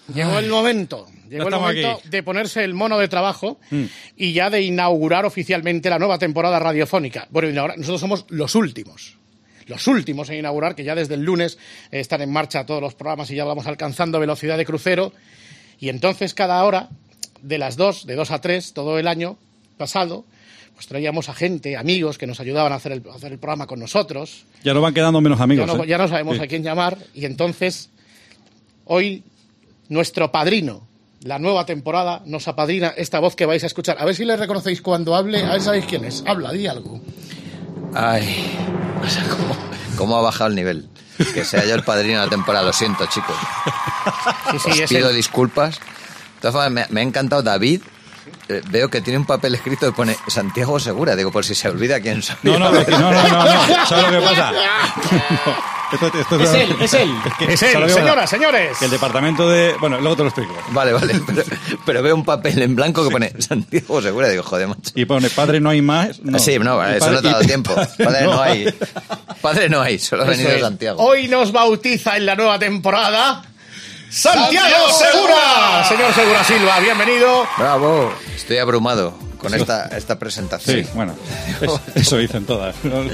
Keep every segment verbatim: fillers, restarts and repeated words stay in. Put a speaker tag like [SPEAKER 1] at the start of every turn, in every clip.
[SPEAKER 1] Llegó el momento. Llegó el momento aquí de ponerse el mono de trabajo mm. y ya de inaugurar oficialmente la nueva temporada radiofónica. Bueno, nosotros somos los últimos. Los últimos en inaugurar, que ya desde el lunes eh, están en marcha todos los programas y ya vamos alcanzando velocidad de crucero. Y entonces cada hora, de las dos, de dos a tres, todo el año pasado, pues traíamos a gente, amigos que nos ayudaban a hacer el, a hacer el programa con nosotros.
[SPEAKER 2] Ya nos van quedando menos amigos.
[SPEAKER 1] Ya no,
[SPEAKER 2] ¿eh?
[SPEAKER 1] ya no sabemos
[SPEAKER 2] sí.
[SPEAKER 1] a quién llamar. Y entonces, hoy, nuestro padrino, la nueva temporada, nos apadrina esta voz que vais a escuchar. A ver si le reconocéis cuando hable. A ver si sabéis quién es. Habla, di algo.
[SPEAKER 3] Ay, o sea, ¿cómo, cómo ha bajado el nivel? Que sea yo el padrino de la temporada, lo siento, chicos. Sí, sí, Os pido el... disculpas. De todas formas, me, me ha encantado David. Eh, veo que tiene un papel escrito que pone Santiago Segura. Digo, por si se olvida quién soy.
[SPEAKER 2] No, no, no, no, no, no. ¿Sabes lo que pasa? Esto, esto
[SPEAKER 1] es, es él, es él. Es, que, es él, señoras, señores.
[SPEAKER 2] Que el departamento de... Bueno, luego te lo explico.
[SPEAKER 3] Vale, vale. Pero, pero veo un papel en blanco que pone Santiago Segura. Digo, joder, macho.
[SPEAKER 2] Y pone padre no hay más. No.
[SPEAKER 3] Sí, no, eso padre, no te ha dado y... tiempo. Padre no, no hay. Padre no hay, solo ha venido es. Santiago.
[SPEAKER 1] Hoy nos bautiza en la nueva temporada Santiago Segura. Señor Segura Silva, bienvenido.
[SPEAKER 3] Bravo. Estoy abrumado con esta, esta presentación.
[SPEAKER 2] Sí, bueno, eso, eso dicen todas.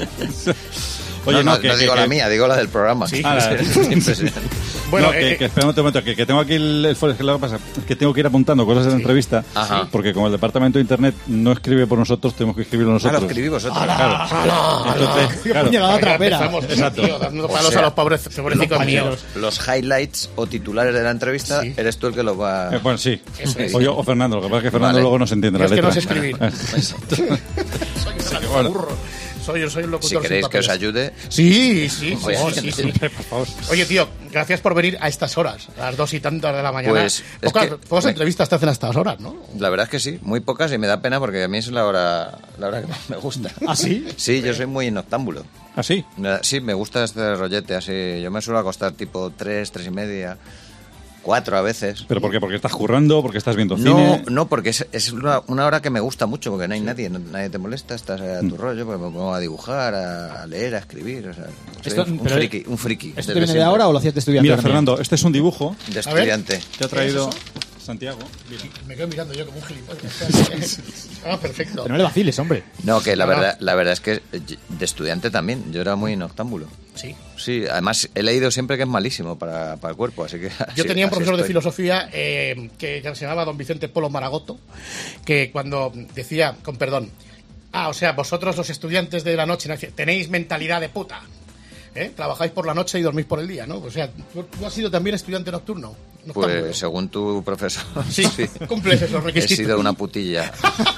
[SPEAKER 3] Oye, no, no, no, que, no digo que, la mía, digo la del programa.
[SPEAKER 2] Sí, ah, bueno, no, que, eh, que espera un momento, que, que tengo aquí el, el folio, que lo que pasa es que tengo que ir apuntando cosas de la sí. entrevista, Ajá. porque como el departamento de internet no escribe por nosotros, tenemos que escribirlo nosotros.
[SPEAKER 3] Ah, lo escribimos vosotros.
[SPEAKER 2] Claro.
[SPEAKER 1] Entonces, claro. La otra pera.
[SPEAKER 2] Exacto.
[SPEAKER 1] Tío, dando palos o sea, a los pobres pobrecitos míos.
[SPEAKER 3] Los highlights o titulares de la entrevista, sí. eres tú el que los va...
[SPEAKER 2] Eh, bueno, sí. O yo o Fernando, lo que pasa es que Fernando vale. luego no se entiende la
[SPEAKER 1] es
[SPEAKER 2] letra.
[SPEAKER 1] Es que no sé escribir. Soy un burro. Soy, soy un locutor.
[SPEAKER 3] Si queréis que os ayude.
[SPEAKER 1] Sí, sí, sí,
[SPEAKER 3] Oye,
[SPEAKER 1] sí, sí, sí. Por favor. Oye, tío, gracias por venir a estas horas, a las dos y tantas de la mañana.
[SPEAKER 3] Pues,
[SPEAKER 1] pocas,
[SPEAKER 3] que
[SPEAKER 1] pocas
[SPEAKER 3] me...
[SPEAKER 1] entrevistas te hacen a estas horas, ¿no?
[SPEAKER 3] La verdad es que sí, muy pocas y me da pena porque a mí es la hora, la hora que más me gusta.
[SPEAKER 1] ¿Ah, sí?
[SPEAKER 3] Sí, yo soy muy noctámbulo.
[SPEAKER 2] ¿Ah, sí?
[SPEAKER 3] Sí, me gusta este rollete así. Yo me suelo acostar tipo tres, tres y media... Cuatro a veces.
[SPEAKER 2] ¿Pero por qué? ¿Porque estás currando? ¿Porque estás viendo
[SPEAKER 3] no,
[SPEAKER 2] cine?
[SPEAKER 3] No, porque es, es una, una hora que me gusta mucho, porque no hay nadie, no, nadie te molesta, estás a tu mm. rollo, pues me pongo a dibujar, a, a leer, a escribir. O sea,
[SPEAKER 4] Esto,
[SPEAKER 3] un, un friki. Un friki
[SPEAKER 4] ¿Esto te viene de ahora o lo hacías de estudiante?
[SPEAKER 2] Mira,
[SPEAKER 4] también?
[SPEAKER 2] Fernando, este es un dibujo.
[SPEAKER 3] De estudiante.
[SPEAKER 2] Te ha traído Santiago.
[SPEAKER 1] Mira. Me quedo mirando yo como un gilipollas. Ah, perfecto.
[SPEAKER 4] Pero no le vaciles, hombre.
[SPEAKER 3] No, que la verdad, la verdad es que de estudiante también, yo era muy noctámbulo.
[SPEAKER 1] Sí.
[SPEAKER 3] Sí, además he leído siempre que es malísimo para, para el cuerpo, así que...
[SPEAKER 1] Yo
[SPEAKER 3] así,
[SPEAKER 1] tenía un profesor
[SPEAKER 3] estoy.
[SPEAKER 1] de filosofía eh, que, que se llamaba don Vicente Polo Maragoto, que cuando decía, con perdón, ah, o sea, vosotros los estudiantes de la noche tenéis mentalidad de puta, ¿eh? Trabajáis por la noche y dormís por el día, ¿no? O sea, ¿tú has sido también estudiante nocturno?
[SPEAKER 3] Pues ¿no? Según tu profesor.
[SPEAKER 1] Sí, sí. Cumples esos requisitos.
[SPEAKER 3] He sido una putilla.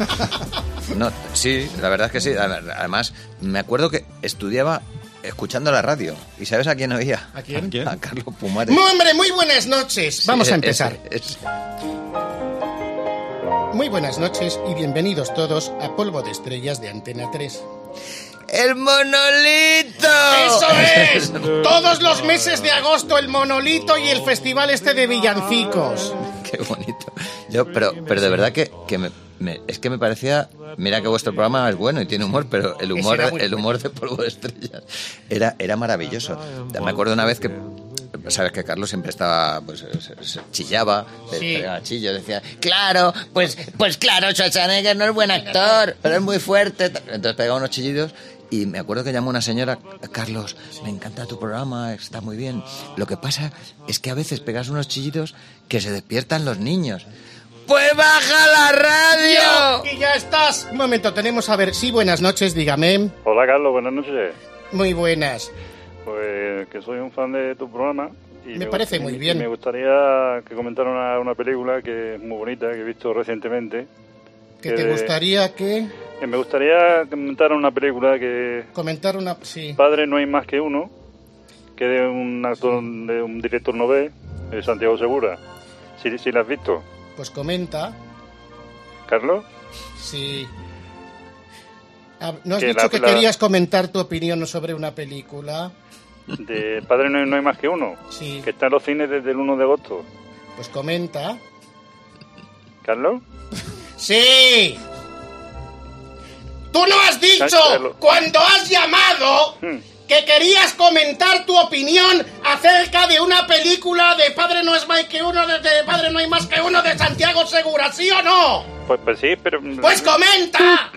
[SPEAKER 3] No, sí, la verdad es que sí. Además, me acuerdo que estudiaba escuchando la radio. ¿Y sabes a quién oía?
[SPEAKER 1] ¿A quién?
[SPEAKER 2] ¿A quién?
[SPEAKER 3] A Carlos Pumares.
[SPEAKER 1] Muy, hombre, muy buenas noches. Sí, Vamos a empezar.
[SPEAKER 3] Es, es...
[SPEAKER 1] Muy buenas noches y bienvenidos todos a Polvo de Estrellas de Antena tres.
[SPEAKER 3] ¡El monolito!
[SPEAKER 1] ¡Eso es! Todos los meses de agosto el monolito y el festival este de villancicos.
[SPEAKER 3] Qué bonito. Yo, pero, pero de verdad que, que me, me, es que me parecía... Mira que vuestro programa es bueno y tiene humor, pero el humor, el humor de Polvo de Estrellas era, era maravilloso. Me acuerdo una vez que... Sabes que Carlos siempre estaba, pues, se, se chillaba,
[SPEAKER 1] sí.
[SPEAKER 3] pegaba chillos, decía, claro, pues, pues claro, Schwarzenegger no es buen actor, pero es muy fuerte. Entonces pegaba unos chillidos y me acuerdo que llamó una señora, Carlos, me encanta tu programa, está muy bien. Lo que pasa es que a veces pegas unos chillidos que se despiertan los niños. ¡Pues baja la radio!
[SPEAKER 1] ¡Y ya estás! Un momento, tenemos a ver, sí, buenas noches, dígame.
[SPEAKER 5] Hola, Carlos, buenas noches.
[SPEAKER 1] Muy buenas.
[SPEAKER 5] Pues que soy un fan de tu programa. Y
[SPEAKER 1] me,
[SPEAKER 5] me
[SPEAKER 1] parece muy bien.
[SPEAKER 5] Y me gustaría que comentara una, una película que es muy bonita, que he visto recientemente.
[SPEAKER 1] ¿Que te
[SPEAKER 5] de,
[SPEAKER 1] gustaría que...?
[SPEAKER 5] Que me gustaría comentar una película que...
[SPEAKER 1] Comentar una... sí.
[SPEAKER 5] Padre no hay más que uno, que de un actor, de un director novel, de Santiago Segura. ¿Sí, sí la has visto?
[SPEAKER 1] Pues comenta.
[SPEAKER 5] ¿Carlos?
[SPEAKER 1] Sí. ¿No has
[SPEAKER 5] que
[SPEAKER 1] dicho
[SPEAKER 5] la,
[SPEAKER 1] que
[SPEAKER 5] la...
[SPEAKER 1] querías comentar tu opinión sobre una película?
[SPEAKER 5] De Padre no hay, no hay más que uno.
[SPEAKER 1] Sí.
[SPEAKER 5] Que está en los cines desde el uno de agosto.
[SPEAKER 1] Pues comenta.
[SPEAKER 5] ¿Carlos?
[SPEAKER 1] ¡Sí! ¡Tú no has dicho
[SPEAKER 5] Carlos.
[SPEAKER 1] cuando has llamado
[SPEAKER 5] Hmm.
[SPEAKER 1] que querías comentar tu opinión acerca de una película de Padre no es más que uno, de, de Padre no hay más que uno de Santiago Segura, ¿sí o no?
[SPEAKER 5] Pues, pues sí, pero...
[SPEAKER 1] ¡Pues comenta!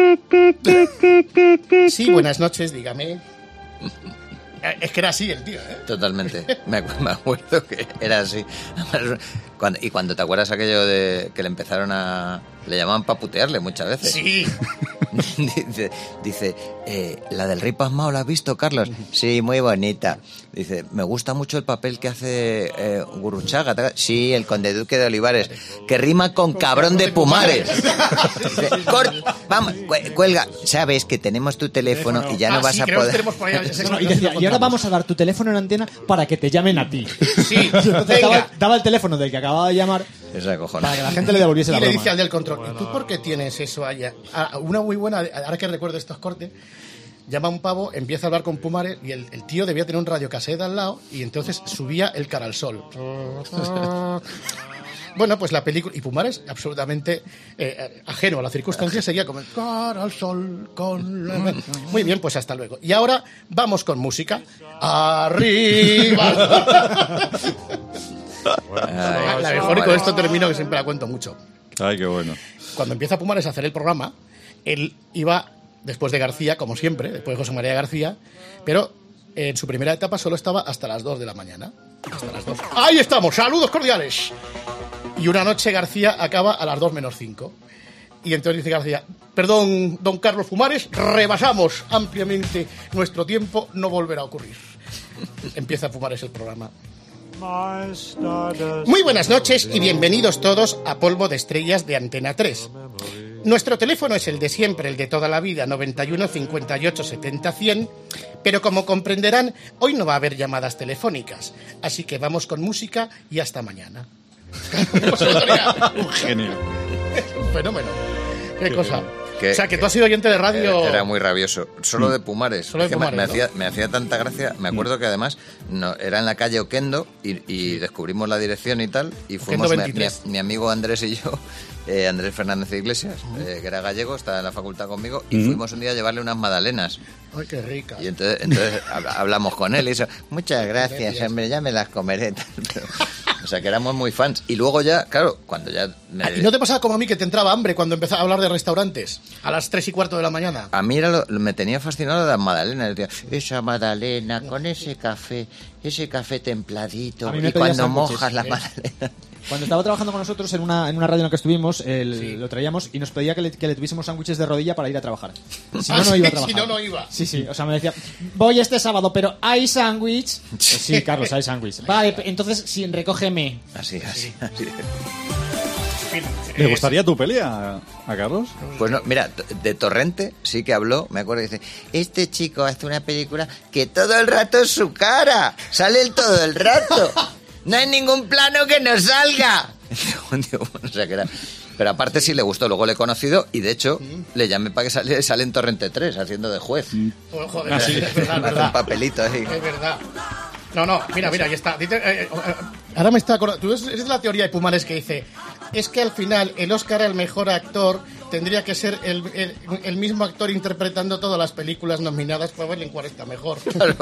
[SPEAKER 1] Sí, buenas noches, dígame. Es que era así el tío, ¿eh?
[SPEAKER 3] Totalmente. Me, acu- me acuerdo que era así. Cuando, y cuando te acuerdas aquello de que le empezaron a... Le llamaban para putearle muchas veces.
[SPEAKER 1] Sí.
[SPEAKER 3] dice, dice eh, la del Rey Pasmao, ¿la has visto, Carlos? Sí, muy bonita. Dice, me gusta mucho el papel que hace eh, Gurruchaga. Sí, el conde duque de Olivares, que rima con, con cabrón de Pumares. Dice, Cort, vamos, cuelga. Sabes que tenemos tu teléfono, teléfono. y ya ah, no vas
[SPEAKER 1] sí,
[SPEAKER 3] a poder...
[SPEAKER 4] No, y, decía, y ahora vamos a dar tu teléfono en antena para que te llamen a ti.
[SPEAKER 1] Sí,
[SPEAKER 4] entonces daba, daba el teléfono del que acababa de llamar para que la gente le devolviese
[SPEAKER 1] y
[SPEAKER 4] la
[SPEAKER 1] broma.
[SPEAKER 4] Y
[SPEAKER 1] le dice al del control, ¿y tú por qué tienes eso allá? Ah, una muy buena, ahora que recuerdo estos cortes, llama a un pavo, empieza a hablar con Pumares y el, el tío debía tener un radiocasete al lado y entonces subía el cara al sol. Bueno, pues la película... Y Pumares, absolutamente eh, ajeno a la circunstancia, seguía como... Cara al sol, con... La... Muy bien, pues hasta luego. Y ahora vamos con música. ¡Arriba! La mejor, y con esto termino, que siempre la cuento mucho.
[SPEAKER 2] Ay, qué bueno.
[SPEAKER 1] Cuando empieza Pumares a hacer el programa, él iba después de García, como siempre, después de José María García, pero en su primera etapa solo estaba hasta las dos de la mañana. Hasta las dos. ¡Ahí estamos! ¡Saludos cordiales! Y una noche García acaba a las dos menos cinco. Y entonces dice García, perdón, don Carlos Pumares, rebasamos ampliamente nuestro tiempo, no volverá a ocurrir. Empieza Pumares el programa. Muy buenas noches y bienvenidos todos a Polvo de Estrellas de Antena tres. Nuestro teléfono es el de siempre, el de toda la vida, noventa y uno, cincuenta y ocho, setenta, cien, pero como comprenderán, hoy no va a haber llamadas telefónicas, así que vamos con música y hasta mañana.
[SPEAKER 2] Un genio.
[SPEAKER 1] Un fenómeno. Qué, Qué cosa.
[SPEAKER 3] Que,
[SPEAKER 1] o sea, que tú has sido oyente de radio...
[SPEAKER 3] Era, era muy rabioso. Solo de Pumares.
[SPEAKER 1] Solo de
[SPEAKER 3] es que
[SPEAKER 1] Pumares,
[SPEAKER 3] me,
[SPEAKER 1] ¿no?
[SPEAKER 3] me, hacía, me hacía tanta gracia. Me acuerdo que además no, era en la calle Oquendo y, y descubrimos la dirección y tal. Y fuimos mi, mi, mi amigo Andrés y yo, eh, Andrés Fernández Iglesias, uh-huh. eh, que era gallego, estaba en la facultad conmigo, y uh-huh. fuimos un día a llevarle unas magdalenas.
[SPEAKER 1] ¡Ay, qué rica!
[SPEAKER 3] Y entonces, entonces hablamos con él y eso. Muchas gracias, hombre, ya me las comeré. Pero, o sea, que éramos muy fans. Y luego ya, claro, cuando ya... Me...
[SPEAKER 1] ¿Y no te pasaba como a mí que te entraba hambre cuando empezaba a hablar de restaurantes? A las tres y cuarto de la mañana.
[SPEAKER 3] A mí era lo, me tenía fascinado las magdalenas. Decía, esa magdalena con ese café, ese café templadito. Y cuando mojas la magdalena...
[SPEAKER 4] Cuando estaba trabajando con nosotros en una, en una radio en la que estuvimos, el, sí. lo traíamos y nos pedía que le, que le tuviésemos sándwiches de rodilla para ir a trabajar. Si no,
[SPEAKER 1] ah,
[SPEAKER 4] no
[SPEAKER 1] sí,
[SPEAKER 4] iba a trabajar.
[SPEAKER 1] Si no, no iba.
[SPEAKER 4] Sí, sí. O sea, me decía, voy este sábado, pero ¿hay sándwich? Pues sí, Carlos, hay sándwich. Vale, entonces sí, recógeme.
[SPEAKER 3] Así, así, así.
[SPEAKER 2] ¿Le gustaría tu pelea a Carlos?
[SPEAKER 3] Pues no, mira, de Torrente sí que habló, me acuerdo, dice, este chico hace una película que todo el rato es su cara, sale el todo el rato. No hay ningún plano que no salga. O sea, que era... Pero aparte sí le gustó, luego le he conocido y de hecho mm. le llamé para que saliera y sale en Torrente tres haciendo de juez.
[SPEAKER 1] Mm. Oh, joder,
[SPEAKER 2] ah, sí.
[SPEAKER 1] Es verdad,
[SPEAKER 3] me hace un papelito ahí.
[SPEAKER 1] Es verdad. No, no, mira, mira, ahí está. Ahora me está acordando. Tú es la teoría de Pumares que dice, es que al final el Oscar al mejor actor tendría que ser el, el, el mismo actor interpretando todas las películas nominadas para ver en cuál está mejor. Claro.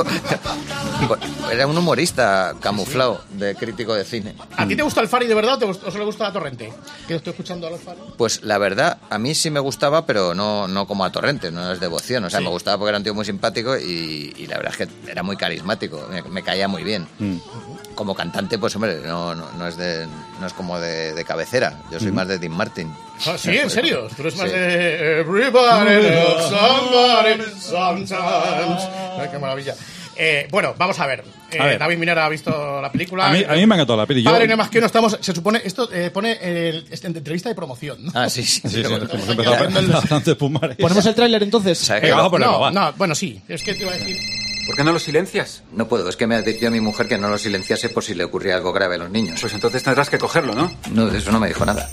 [SPEAKER 3] Era un humorista camuflado de crítico de cine.
[SPEAKER 1] ¿A ti te gusta Alfari de verdad o, te gusta, o solo le gusta la Torrente? ¿Que estoy escuchando a Alfari?
[SPEAKER 3] Pues la verdad, a mí sí me gustaba, pero no, no como a Torrente, no es devoción. O sea, sí. me gustaba porque era un tío muy simpático y, y la verdad es que era muy carismático, me, me caía muy bien. Mm. Como cantante, pues hombre, no, no, no es de no es como de, de cabecera. Yo soy mm. más de Dean Martin.
[SPEAKER 1] ¿Ah, sí? ¿En serio? Tú eres más sí. de Everybody loves somebody sometimes. Ay, qué maravilla. Eh, bueno, vamos a ver. Eh, a ver. David Minera ha visto la película.
[SPEAKER 2] A mí, a mí me ha encantado la peli.
[SPEAKER 1] Padre, no más que uno estamos. Se supone, esto eh, pone eh, entrevista de promoción, ¿no?
[SPEAKER 3] Ah, sí, sí. sí, sí
[SPEAKER 2] bueno, hemos empezado a antes Pumares.
[SPEAKER 4] ¿Ponemos el tráiler entonces?
[SPEAKER 3] O sea,
[SPEAKER 2] que no, no,
[SPEAKER 1] va. no, bueno, sí. Es que te iba a decir.
[SPEAKER 6] ¿Por qué no lo silencias?
[SPEAKER 3] No puedo, es que me advirtió a mi mujer que no lo silenciase por si le ocurría algo grave a los niños.
[SPEAKER 6] Pues entonces tendrás que cogerlo, ¿no?
[SPEAKER 3] No, de eso no me dijo nada.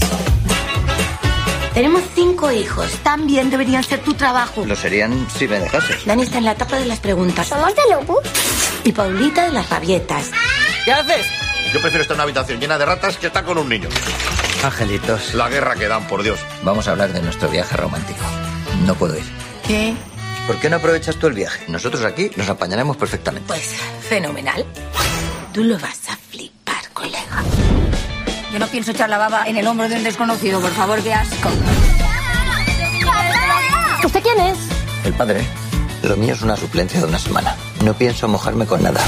[SPEAKER 7] Tenemos cinco hijos. También deberían ser tu trabajo.
[SPEAKER 3] Lo serían si me dejases.
[SPEAKER 7] Dani está en la etapa de las preguntas. ¿Somos de lobo? Y Paulita de las rabietas.
[SPEAKER 8] ¿Qué haces? Yo prefiero estar en una habitación llena de ratas que estar con un niño.
[SPEAKER 3] Angelitos.
[SPEAKER 8] La guerra que dan, por Dios.
[SPEAKER 3] Vamos a hablar de nuestro viaje romántico. No puedo ir.
[SPEAKER 7] ¿Qué?
[SPEAKER 3] ¿Por qué no aprovechas tú el viaje? Nosotros aquí nos apañaremos perfectamente.
[SPEAKER 7] Pues fenomenal. Tú lo vas a flipar, colega. Yo no pienso echar la baba en el hombro de un desconocido, por favor, qué asco. ¿Usted quién es?
[SPEAKER 3] El padre. Lo mío es una suplencia de una semana. No pienso mojarme con nada.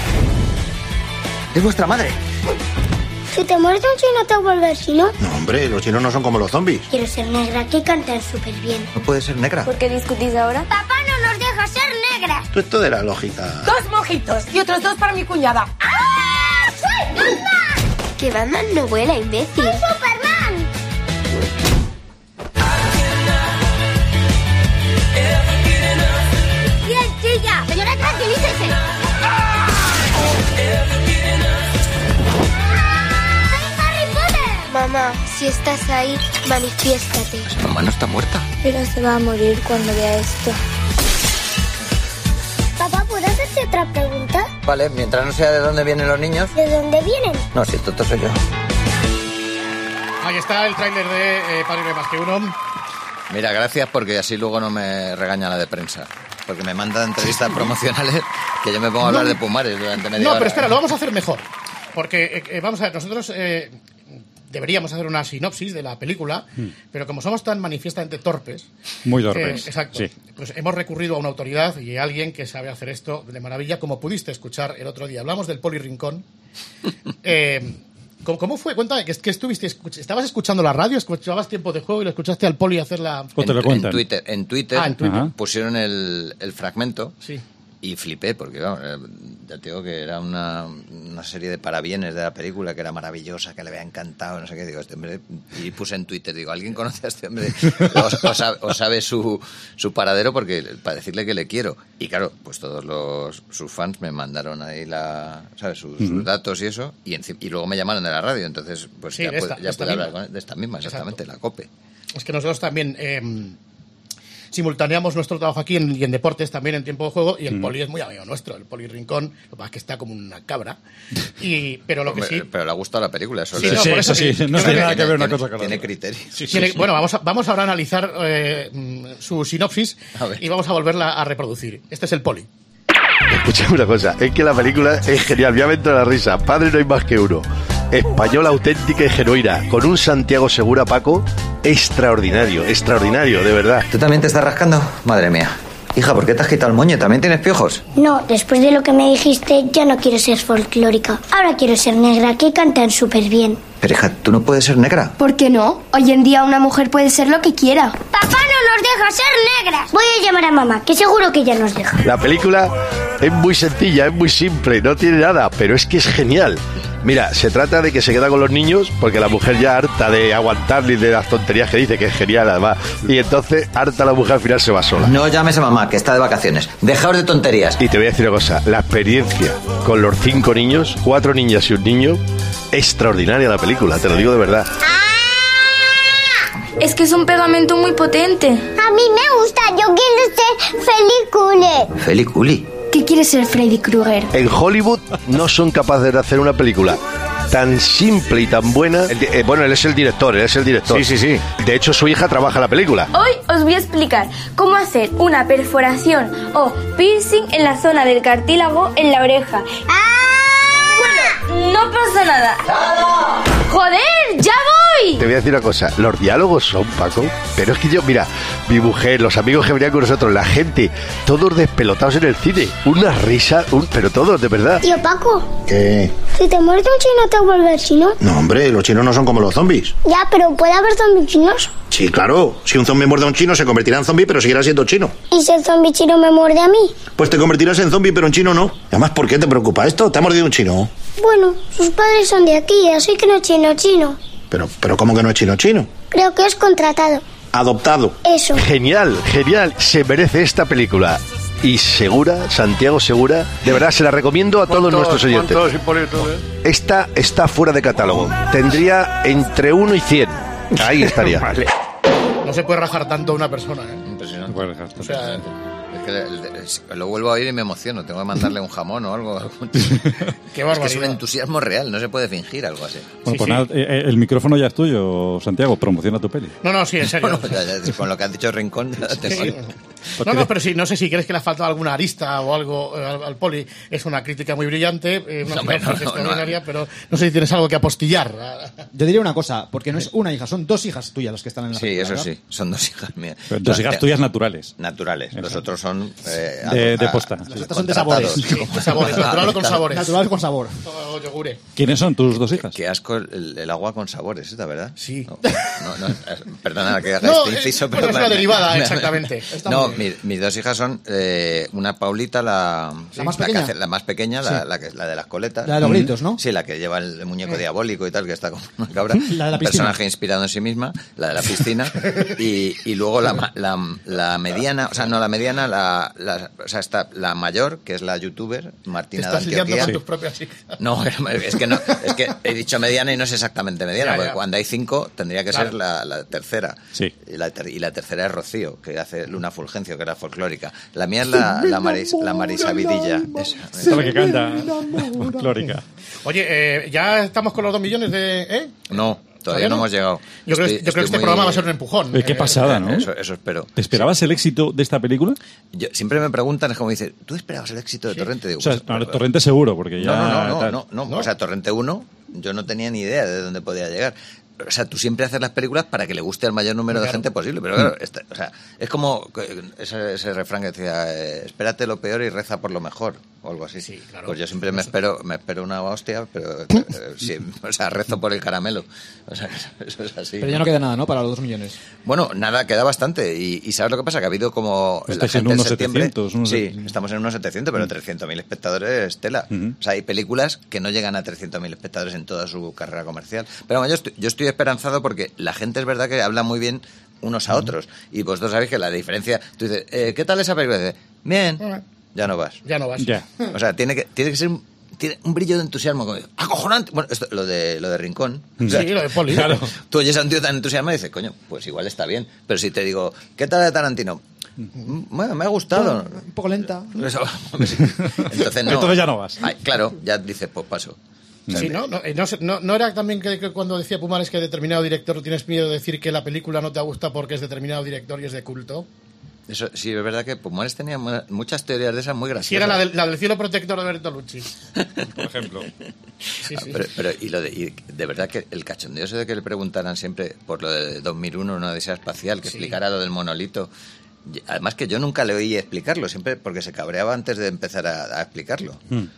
[SPEAKER 3] Es vuestra madre.
[SPEAKER 9] Si te mueres de un chino, te vuelves chino.
[SPEAKER 8] No, hombre, los chinos no son como los zombies.
[SPEAKER 9] Quiero ser negra, que cantan súper bien.
[SPEAKER 3] ¿No puede ser negra?
[SPEAKER 9] ¿Por qué discutís ahora? Papá no nos deja ser negras.
[SPEAKER 8] Tú esto de la lógica.
[SPEAKER 7] Dos mojitos y otros dos para mi cuñada.
[SPEAKER 9] ¡Ah! ¡Soy Batman! Que Batman no vuela, imbécil. ¡Soy Superman! ¡Bien, chilla! Señora, tranquilícese. Mamá, si estás ahí, manifiéstate.
[SPEAKER 3] Pues mamá no está muerta.
[SPEAKER 9] Pero se va a morir cuando vea esto. Papá, ¿puedo hacerte otra pregunta?
[SPEAKER 3] Vale, mientras no sea de dónde vienen los niños.
[SPEAKER 9] ¿De dónde vienen?
[SPEAKER 3] No, si el tonto soy yo.
[SPEAKER 1] Ahí está el tráiler de eh, Padre de Más que Uno.
[SPEAKER 3] Mira, gracias porque así luego no me regaña la de prensa. Porque me mandan entrevistas promocionales que yo me pongo a hablar
[SPEAKER 1] no,
[SPEAKER 3] de Pumares durante media
[SPEAKER 1] No,
[SPEAKER 3] hora.
[SPEAKER 1] pero espera, lo vamos a hacer mejor. Porque, eh, eh, vamos a ver, nosotros... Eh, deberíamos hacer una sinopsis de la película, mm. pero como somos tan manifiestamente torpes...
[SPEAKER 2] Muy torpes.
[SPEAKER 1] Eh, exacto.
[SPEAKER 2] Sí.
[SPEAKER 1] Pues hemos recurrido a una autoridad y a alguien que sabe hacer esto de maravilla, como pudiste escuchar el otro día. Hablamos del Poli Rincón. eh, ¿cómo, ¿Cómo fue? Cuéntame, ¿que, que estuviste, ¿estabas escuchando la radio? ¿Escuchabas Tiempo de Juego y lo escuchaste al Poli hacer la...?
[SPEAKER 2] ¿O te lo
[SPEAKER 3] en, en Twitter, en Twitter,
[SPEAKER 1] ah, en Twitter.
[SPEAKER 3] pusieron el, el fragmento.
[SPEAKER 1] Sí.
[SPEAKER 3] Y flipé, porque vamos, ya te digo que era una, una serie de parabienes de la película que era maravillosa, que le había encantado, no sé qué, digo, este hombre, y puse en Twitter, digo, ¿alguien conoce a este hombre? O, o sabe, o sabe su, su paradero, porque para decirle que le quiero. Y claro, pues todos los sus fans me mandaron ahí la, ¿sabes? Sus, uh-huh. sus datos y eso, y, en, y luego me llamaron de la radio, entonces pues sí, ya, esta, puede, ya puede hablar con, de esta misma, exactamente, Exacto. la COPE.
[SPEAKER 1] Es que nosotros también... Eh, simultaneamos nuestro trabajo aquí en, y en deportes también en Tiempo de Juego y el mm. Poli es muy amigo nuestro, el Poli Rincón, lo que pasa es que está como una cabra, y, pero lo que sí...
[SPEAKER 3] Pero le ha gustado la película, eso.
[SPEAKER 1] Sí, no,
[SPEAKER 2] sí,
[SPEAKER 1] por eso
[SPEAKER 2] sí,
[SPEAKER 1] sí.
[SPEAKER 2] no tiene nada que ver una cosa con
[SPEAKER 3] la otra. Tiene criterio.
[SPEAKER 2] Sí, sí,
[SPEAKER 1] tiene,
[SPEAKER 2] sí.
[SPEAKER 1] Bueno, vamos, a, vamos ahora a analizar eh, su sinopsis y vamos a volverla a reproducir. Este es el Poli.
[SPEAKER 10] Escuchame una cosa, es que la película es genial, me ha entrado la risa. Padre no hay más que uno. Española auténtica y genuina, con un Santiago Segura, Paco, extraordinario, extraordinario, de verdad.
[SPEAKER 3] ¿Tú también te estás rascando? Madre mía. Hija, ¿por qué te has quitado el moño? ¿También tienes piojos?
[SPEAKER 9] No, después de lo que me dijiste, ya no quiero ser folclórica. Ahora quiero ser negra, que cantan súper bien.
[SPEAKER 3] Pero hija, ¿tú no puedes ser negra?
[SPEAKER 9] ¿Por qué no? Hoy en día una mujer puede ser lo que quiera. Papá no nos deja ser negras. Voy a llamar a mamá, que seguro que ella nos deja.
[SPEAKER 10] La película es muy sencilla, es muy simple, no tiene nada, pero es que es genial. Mira, se trata de que se queda con los niños porque la mujer ya harta de aguantarle y de las tonterías que dice, que es genial además. Y entonces, harta la mujer al final se va sola.
[SPEAKER 3] No llames a mamá, que está de vacaciones. Dejaos de tonterías.
[SPEAKER 10] Y te voy a decir una cosa, la experiencia con los cinco niños, cuatro niñas y un niño, extraordinaria la película, te lo digo de verdad.
[SPEAKER 9] Es que es un pegamento muy potente. A mí me gusta, yo quiero ser Felicule.
[SPEAKER 3] ¿Feliculi?
[SPEAKER 9] ¿Qué quiere ser Freddy Krueger?
[SPEAKER 10] En Hollywood no son capaces de hacer una película tan simple y tan buena. El, eh, bueno, él es el director, él es el director.
[SPEAKER 8] Sí, sí, sí.
[SPEAKER 10] De hecho, su hija trabaja en la película.
[SPEAKER 11] Hoy os voy a explicar cómo hacer una perforación o piercing en la zona del cartílago en la oreja. ¡Ah! Bueno, no pasa nada. ¡Nada! ¡Joder, ya voy!
[SPEAKER 10] Te voy a decir una cosa, los diálogos son, Paco, pero es que yo, mira, mi mujer, los amigos que venían con nosotros, la gente, todos despelotados en el cine, una risa, un, pero todos, de verdad.
[SPEAKER 9] Tío Paco.
[SPEAKER 8] ¿Qué?
[SPEAKER 9] Si te mueres un chino, ¿te vuelves chino?
[SPEAKER 8] No, hombre, los chinos no son como los zombies.
[SPEAKER 9] Ya, pero ¿puede haber zombies chinos?
[SPEAKER 8] Sí, claro, si un zombie muerde a un chino, se convertirá en zombie, pero seguirá siendo chino.
[SPEAKER 9] ¿Y si el zombie chino me muerde a mí?
[SPEAKER 8] Pues te convertirás en zombie, pero en chino no. Además, ¿por qué te preocupa esto? ¿Te ha mordido un chino?
[SPEAKER 9] Bueno, sus padres son de aquí, así que no es chino chino.
[SPEAKER 8] Pero, pero ¿cómo que no es chino chino?
[SPEAKER 9] Creo que es contratado.
[SPEAKER 8] Adoptado.
[SPEAKER 9] Eso.
[SPEAKER 10] Genial, genial, se merece esta película. Y Segura, Santiago Segura, de verdad se la recomiendo a todos nuestros oyentes. Esta está fuera de catálogo. Tendría entre uno y cien. Ahí estaría.
[SPEAKER 8] Vale.
[SPEAKER 1] No se puede rajar tanto a una persona, ¿eh?
[SPEAKER 3] Impresionante.
[SPEAKER 1] O sea,
[SPEAKER 3] es que lo vuelvo a oír y me emociono. Tengo que mandarle un jamón o algo.
[SPEAKER 1] Qué barbaridad.
[SPEAKER 3] Es que es un entusiasmo real, no se puede fingir algo así.
[SPEAKER 2] Bueno,
[SPEAKER 1] sí,
[SPEAKER 2] pues
[SPEAKER 1] sí.
[SPEAKER 2] nada, eh, el micrófono ya es tuyo, Santiago, promociona tu peli.
[SPEAKER 1] No, no, sí, en serio.
[SPEAKER 3] Bueno, ya, ya, con lo que has dicho Rincón, ya te
[SPEAKER 1] Sí. No, no, pero sí, no sé si crees que le ha faltado alguna arista o algo al, al Poli. Es una crítica muy brillante, eh, una no, no, no, extraordinaria, no, no. pero no sé si tienes algo que apostillar.
[SPEAKER 4] Yo diría una cosa, porque no es una hija, son dos hijas tuyas las que están en la
[SPEAKER 3] Sí,
[SPEAKER 4] película,
[SPEAKER 3] eso
[SPEAKER 4] ¿verdad?
[SPEAKER 3] sí, son dos hijas mías.
[SPEAKER 2] Pero dos hijas tuyas naturales.
[SPEAKER 3] Naturales, los otros son... Eh,
[SPEAKER 2] de, de posta.
[SPEAKER 4] Las otras son de sabores.
[SPEAKER 1] Sí, de sabores, natural o con sabores.
[SPEAKER 4] Natural con sabor.
[SPEAKER 1] O yogure.
[SPEAKER 2] ¿Quiénes son tus dos hijas?
[SPEAKER 3] Qué asco el, el agua con sabores, ¿la verdad?
[SPEAKER 1] Sí.
[SPEAKER 3] No, no, no, perdona que haga
[SPEAKER 1] no,
[SPEAKER 3] este inciso,
[SPEAKER 1] eh,
[SPEAKER 3] pero...
[SPEAKER 1] es una derivada, exactamente.
[SPEAKER 3] No, mi, mis dos hijas son eh, una Paulita, la,
[SPEAKER 4] ¿La más
[SPEAKER 3] la,
[SPEAKER 4] pequeña?
[SPEAKER 3] hace, la más pequeña,
[SPEAKER 4] Sí.
[SPEAKER 3] la, la, que, la de las coletas.
[SPEAKER 4] La de los gritos, ¿no?
[SPEAKER 3] Sí, la que lleva el muñeco
[SPEAKER 4] Eh.
[SPEAKER 3] diabólico y tal, que está como una cabra.
[SPEAKER 4] La de la
[SPEAKER 3] Un
[SPEAKER 4] piscina.
[SPEAKER 3] personaje inspirado en sí misma, la de la piscina. y, y luego la, ma- la, la mediana, o sea, no la mediana, la, la, o sea, está la mayor, que es la youtuber,
[SPEAKER 1] Te
[SPEAKER 3] Martina de
[SPEAKER 1] estás liando
[SPEAKER 3] Antioquía.
[SPEAKER 1] con tus propias hijas.
[SPEAKER 3] No, es que no, es que he dicho mediana y no es exactamente mediana,
[SPEAKER 1] Ya,
[SPEAKER 3] porque
[SPEAKER 1] ya.
[SPEAKER 3] cuando hay cinco tendría que
[SPEAKER 1] Claro.
[SPEAKER 3] ser la, la tercera.
[SPEAKER 2] Sí.
[SPEAKER 3] Y la, ter- y la tercera es Rocío, que hace Luna Fulgencio, que era folclórica. La mía es la, la, Maris, la Marisa Vidilla. Esa.
[SPEAKER 2] Esta es la que canta folclórica.
[SPEAKER 1] Oye, eh, ya estamos con los dos millones de... ¿eh?
[SPEAKER 3] No, todavía no hemos llegado.
[SPEAKER 1] Yo creo,
[SPEAKER 3] Estoy-
[SPEAKER 1] yo creo que
[SPEAKER 3] estoy
[SPEAKER 1] este
[SPEAKER 3] muy-
[SPEAKER 1] programa va a ser un empujón.
[SPEAKER 2] Eh, qué
[SPEAKER 1] Eh,
[SPEAKER 2] pasada, ¿no?
[SPEAKER 3] Eso, eso espero.
[SPEAKER 2] ¿Te esperabas el éxito de esta película?
[SPEAKER 3] Yo, siempre me preguntan, es como dice, ¿tú esperabas el éxito de Torrente? Digo,
[SPEAKER 2] O sea,
[SPEAKER 3] pues,
[SPEAKER 2] no,
[SPEAKER 3] pues,
[SPEAKER 2] Torrente seguro, porque ya...
[SPEAKER 3] No, no, no,
[SPEAKER 2] tal.
[SPEAKER 3] no, no, no. O sea, Torrente uno, yo no tenía ni idea de dónde podía llegar. O sea, tú siempre haces las películas para que le guste al mayor número
[SPEAKER 1] Claro.
[SPEAKER 3] de gente posible. Pero claro, esta- o sea, es como ese, ese refrán que decía, eh, espérate lo peor y reza por lo mejor, o algo así.
[SPEAKER 1] Sí, claro.
[SPEAKER 3] Pues yo siempre me espero me espero una hostia, pero eh, sí, o sea, rezo por el caramelo. O sea, eso es así.
[SPEAKER 4] Pero ya no queda nada, ¿no? Para los dos millones.
[SPEAKER 3] Bueno, nada, queda bastante. Y, y ¿sabes lo que pasa? Que ha habido como...
[SPEAKER 2] Pues
[SPEAKER 3] la
[SPEAKER 2] estáis en
[SPEAKER 3] gente
[SPEAKER 2] unos
[SPEAKER 3] septiembre-
[SPEAKER 2] setecientos, unos
[SPEAKER 3] Sí,
[SPEAKER 2] setecientos.
[SPEAKER 3] estamos en unos setecientos, pero trescientos mil espectadores, tela.
[SPEAKER 2] Ujú.
[SPEAKER 3] O sea, hay películas que no llegan a trescientos mil espectadores en toda su carrera comercial. Pero bueno, yo estoy, yo estoy esperanzado porque la gente es verdad que habla muy bien unos a otros. Y vosotros sabéis que la diferencia... Tú dices, eh, ¿qué tal esa película? Y dices, bien, ya no vas.
[SPEAKER 1] Ya no vas.
[SPEAKER 2] Ya.
[SPEAKER 3] O sea, tiene que, tiene que ser un, tiene un brillo de entusiasmo. Como, acojonante. Bueno, esto, lo de lo de Rincón. O sea,
[SPEAKER 1] Sí, lo de Poli.
[SPEAKER 3] Claro. Tú oyes a un tío tan entusiasmado y dices, coño, pues igual está bien. Pero si te digo, ¿qué tal de Tarantino? Mm, Bueno, me ha gustado.
[SPEAKER 4] Un poco lenta.
[SPEAKER 3] Eso, entonces no.
[SPEAKER 2] Entonces ya no vas.
[SPEAKER 3] Ay, claro, ya dices, pues paso.
[SPEAKER 1] Sí, ¿no? No, eh, no, sé, no, no era también que, que cuando decía Pumares que determinado director tienes miedo de decir que la película no te gusta porque es determinado director y es de culto.
[SPEAKER 3] Eso, sí, es verdad que Pumares tenía mu- muchas teorías de esas muy graciosas.
[SPEAKER 1] Si era la del, la del cielo protector de Bertolucci.
[SPEAKER 2] Por ejemplo.
[SPEAKER 1] Sí,
[SPEAKER 3] Ah,
[SPEAKER 1] sí,
[SPEAKER 3] pero,
[SPEAKER 1] sí.
[SPEAKER 3] pero y lo de, y de verdad que el cachondeo ese de que le preguntaran siempre por lo de dos mil uno, una odisea espacial, que
[SPEAKER 1] Sí.
[SPEAKER 3] explicara lo del monolito. Y- Además que yo nunca le oí explicarlo, siempre porque se cabreaba antes de empezar a, a explicarlo.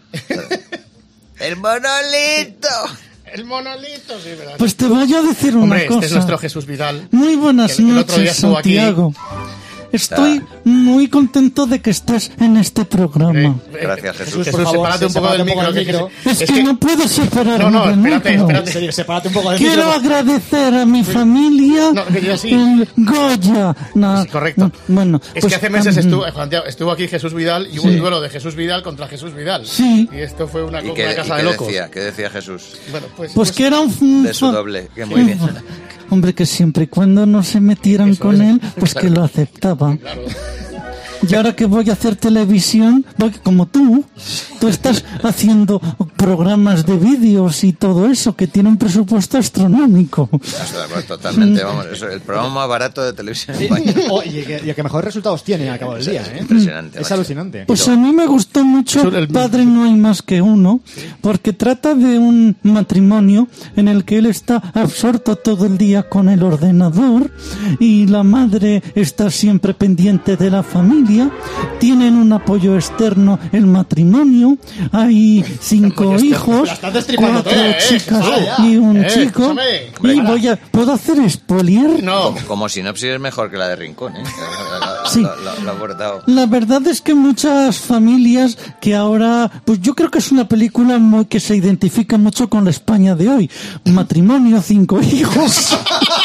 [SPEAKER 3] ¡El monolito!
[SPEAKER 1] El monolito, sí, ¿verdad?
[SPEAKER 12] Pues te voy a decir una
[SPEAKER 1] Hombre,
[SPEAKER 12] cosa.
[SPEAKER 1] este es nuestro Jesús Vidal.
[SPEAKER 12] Muy buenas
[SPEAKER 1] que el- el otro día
[SPEAKER 12] noches,
[SPEAKER 1] estuvo aquí.
[SPEAKER 12] Santiago. Estoy muy contento de que estés en este programa.
[SPEAKER 3] Gracias, Jesús.
[SPEAKER 1] Jesús, sepárate un poco del micro. que- que-
[SPEAKER 12] Es que no puedo separarme
[SPEAKER 1] No, no,
[SPEAKER 12] del
[SPEAKER 1] espérate,
[SPEAKER 12] micro.
[SPEAKER 1] espérate.
[SPEAKER 4] En serio, sepárate un poco del
[SPEAKER 12] Quiero
[SPEAKER 4] micro.
[SPEAKER 12] agradecer a mi familia
[SPEAKER 1] No, que yo sí.
[SPEAKER 12] el Goya. No,
[SPEAKER 1] Sí, correcto.
[SPEAKER 12] no, bueno,
[SPEAKER 1] Es
[SPEAKER 12] pues,
[SPEAKER 1] que hace meses
[SPEAKER 12] mm,
[SPEAKER 1] estuvo, Juan Diego, estuvo aquí Jesús Vidal y hubo
[SPEAKER 12] Sí.
[SPEAKER 1] un duelo de Jesús Vidal contra Jesús Vidal.
[SPEAKER 12] Sí.
[SPEAKER 1] Y esto fue una,
[SPEAKER 3] ¿Y
[SPEAKER 1] co-
[SPEAKER 3] qué,
[SPEAKER 1] una
[SPEAKER 3] y
[SPEAKER 1] casa
[SPEAKER 3] qué
[SPEAKER 1] de locos.
[SPEAKER 3] decía? ¿Qué decía Jesús?
[SPEAKER 1] Bueno, pues,
[SPEAKER 12] Pues que era un...
[SPEAKER 3] De su doble, que muy bien.
[SPEAKER 12] Hombre, que siempre y cuando no se metieran
[SPEAKER 1] Eso
[SPEAKER 12] con
[SPEAKER 1] es.
[SPEAKER 12] él, pues que lo aceptaba.
[SPEAKER 1] Claro.
[SPEAKER 12] Y ahora que voy a hacer televisión, porque como tú, tú estás haciendo programas de vídeos y todo eso, que tiene un presupuesto astronómico.
[SPEAKER 3] Estoy de acuerdo, totalmente, vamos. Eso, el programa más barato de televisión
[SPEAKER 4] Sí,
[SPEAKER 3] española.
[SPEAKER 4] oh, y, que, y que mejores resultados tiene al cabo del día, ¿eh?
[SPEAKER 3] Impresionante.
[SPEAKER 4] Es
[SPEAKER 3] macho.
[SPEAKER 4] alucinante.
[SPEAKER 12] Pues a mí me gustó mucho
[SPEAKER 1] Eso, el-
[SPEAKER 12] Padre no hay más que uno, porque trata de un matrimonio en el que él está absorto todo el día con el ordenador y la madre está siempre pendiente de la familia. Tienen un apoyo externo el matrimonio, hay cinco hijos,
[SPEAKER 4] La estás destripando
[SPEAKER 12] cuatro
[SPEAKER 4] toda, ¿eh?
[SPEAKER 12] chicas
[SPEAKER 4] Ah, ya.
[SPEAKER 12] y un
[SPEAKER 1] Eh,
[SPEAKER 12] chico.
[SPEAKER 1] escúchame.
[SPEAKER 12] Y voy a, ¿puedo hacer spoiler?
[SPEAKER 1] No,
[SPEAKER 3] Como, como sinopsis es mejor que la de Rincón, ¿eh? La- la- la-
[SPEAKER 12] Sí.
[SPEAKER 3] la- la- Lo ha abordado.
[SPEAKER 12] La verdad es que muchas familias que ahora, pues yo creo que es una película muy- que se identifica mucho con la España de hoy. Matrimonio, cinco hijos.